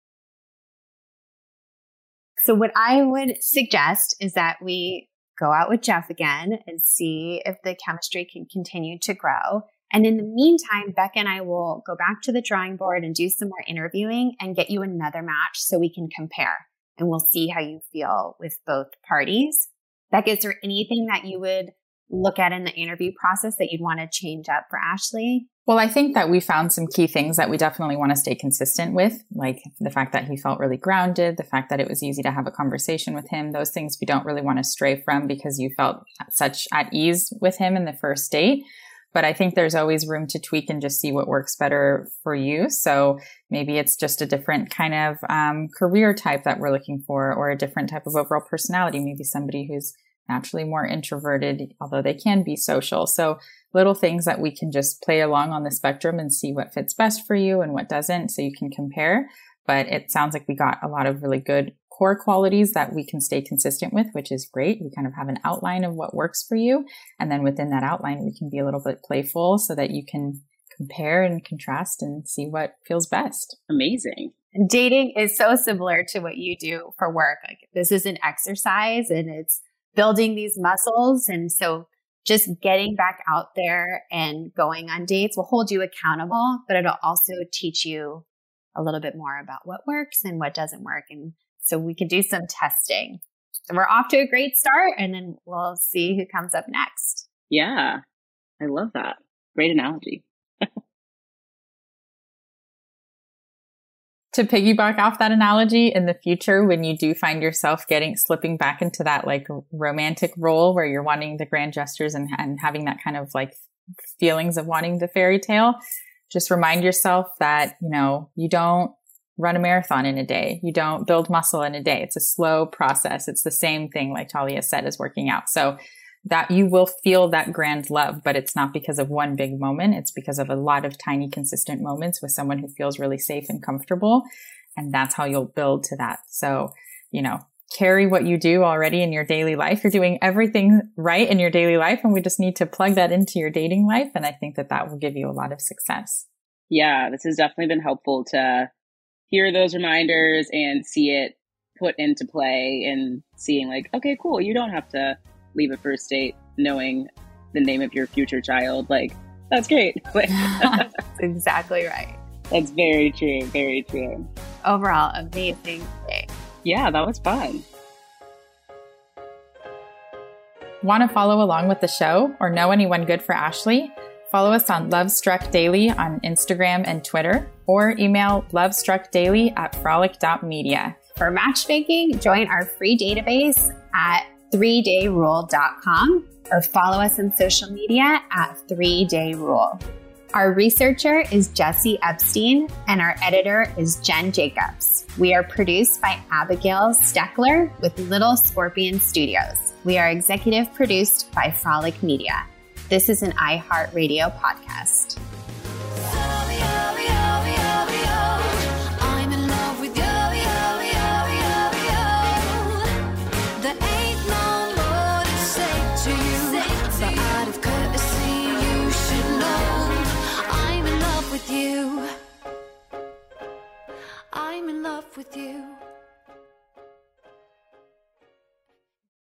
Speaker 7: So what I would suggest is that we go out with Jeff again and see if the chemistry can continue to grow. And in the meantime, Becca and I will go back to the drawing board and do some more interviewing and get you another match so we can compare. And we'll see how you feel with both parties. Becca, is there anything that you would look at in the interview process that you'd want to change up for Ashley?
Speaker 5: Well, I think that we found some key things that we definitely want to stay consistent with, like the fact that he felt really grounded, the fact that it was easy to have a conversation with him. Those things we don't really want to stray from because you felt such at ease with him in the first date. But I think there's always room to tweak and just see what works better for you. So maybe it's just a different kind of um, career type that we're looking for, or a different type of overall personality. Maybe somebody who's naturally more introverted, although they can be social. So little things that we can just play along on the spectrum and see what fits best for you and what doesn't, so you can compare. But it sounds like we got a lot of really good core qualities that we can stay consistent with, which is great. We kind of have an outline of what works for you. And then within that outline, we can be a little bit playful so that you can compare and contrast and see what feels best.
Speaker 8: Amazing.
Speaker 7: And dating is so similar to what you do for work. Like, this is an exercise and it's building these muscles. And so just getting back out there and going on dates will hold you accountable, but it'll also teach you a little bit more about what works and what doesn't work. And so we can do some testing. So we're off to a great start, and then we'll see who comes up next.
Speaker 8: Yeah, I love that. Great analogy.
Speaker 5: To piggyback off that analogy, in the future, when you do find yourself getting slipping back into that like romantic role where you're wanting the grand gestures and, and having that kind of like feelings of wanting the fairy tale, just remind yourself that, you know, you don't run a marathon in a day. You don't build muscle in a day. It's a slow process. It's the same thing, like Talia said, as working out. So that you will feel that grand love, but it's not because of one big moment. It's because of a lot of tiny, consistent moments with someone who feels really safe and comfortable. And that's how you'll build to that. So, you know, carry what you do already in your daily life. You're doing everything right in your daily life, and we just need to plug that into your dating life. And I think that that will give you a lot of success.
Speaker 8: Yeah, this has definitely been helpful to hear those reminders and see it put into play and seeing like, okay, cool. You don't have to leave a first date knowing the name of your future child. Like, that's great.
Speaker 7: That's exactly right.
Speaker 8: That's very true. Very true.
Speaker 7: Overall, amazing day.
Speaker 8: Yeah, that was fun.
Speaker 5: Want to follow along with the show or know anyone good for Ashley? Follow us on Lovestruck Daily on Instagram and Twitter, or email lovestruckdaily at frolic dot media.
Speaker 7: For matchmaking, join our free database at three day rule dot com or follow us on social media at three day rule. Our researcher is Jesse Epstein and our editor is Jen Jacobs. We are produced by Abigail Steckler with Little Scorpion Studios. We are executive produced by Frolic Media. This is an iHeartRadio podcast.
Speaker 6: I'm in love with you. There ain't no more to say to you, but out of courtesy you should know I'm in love with you. I'm in love with you.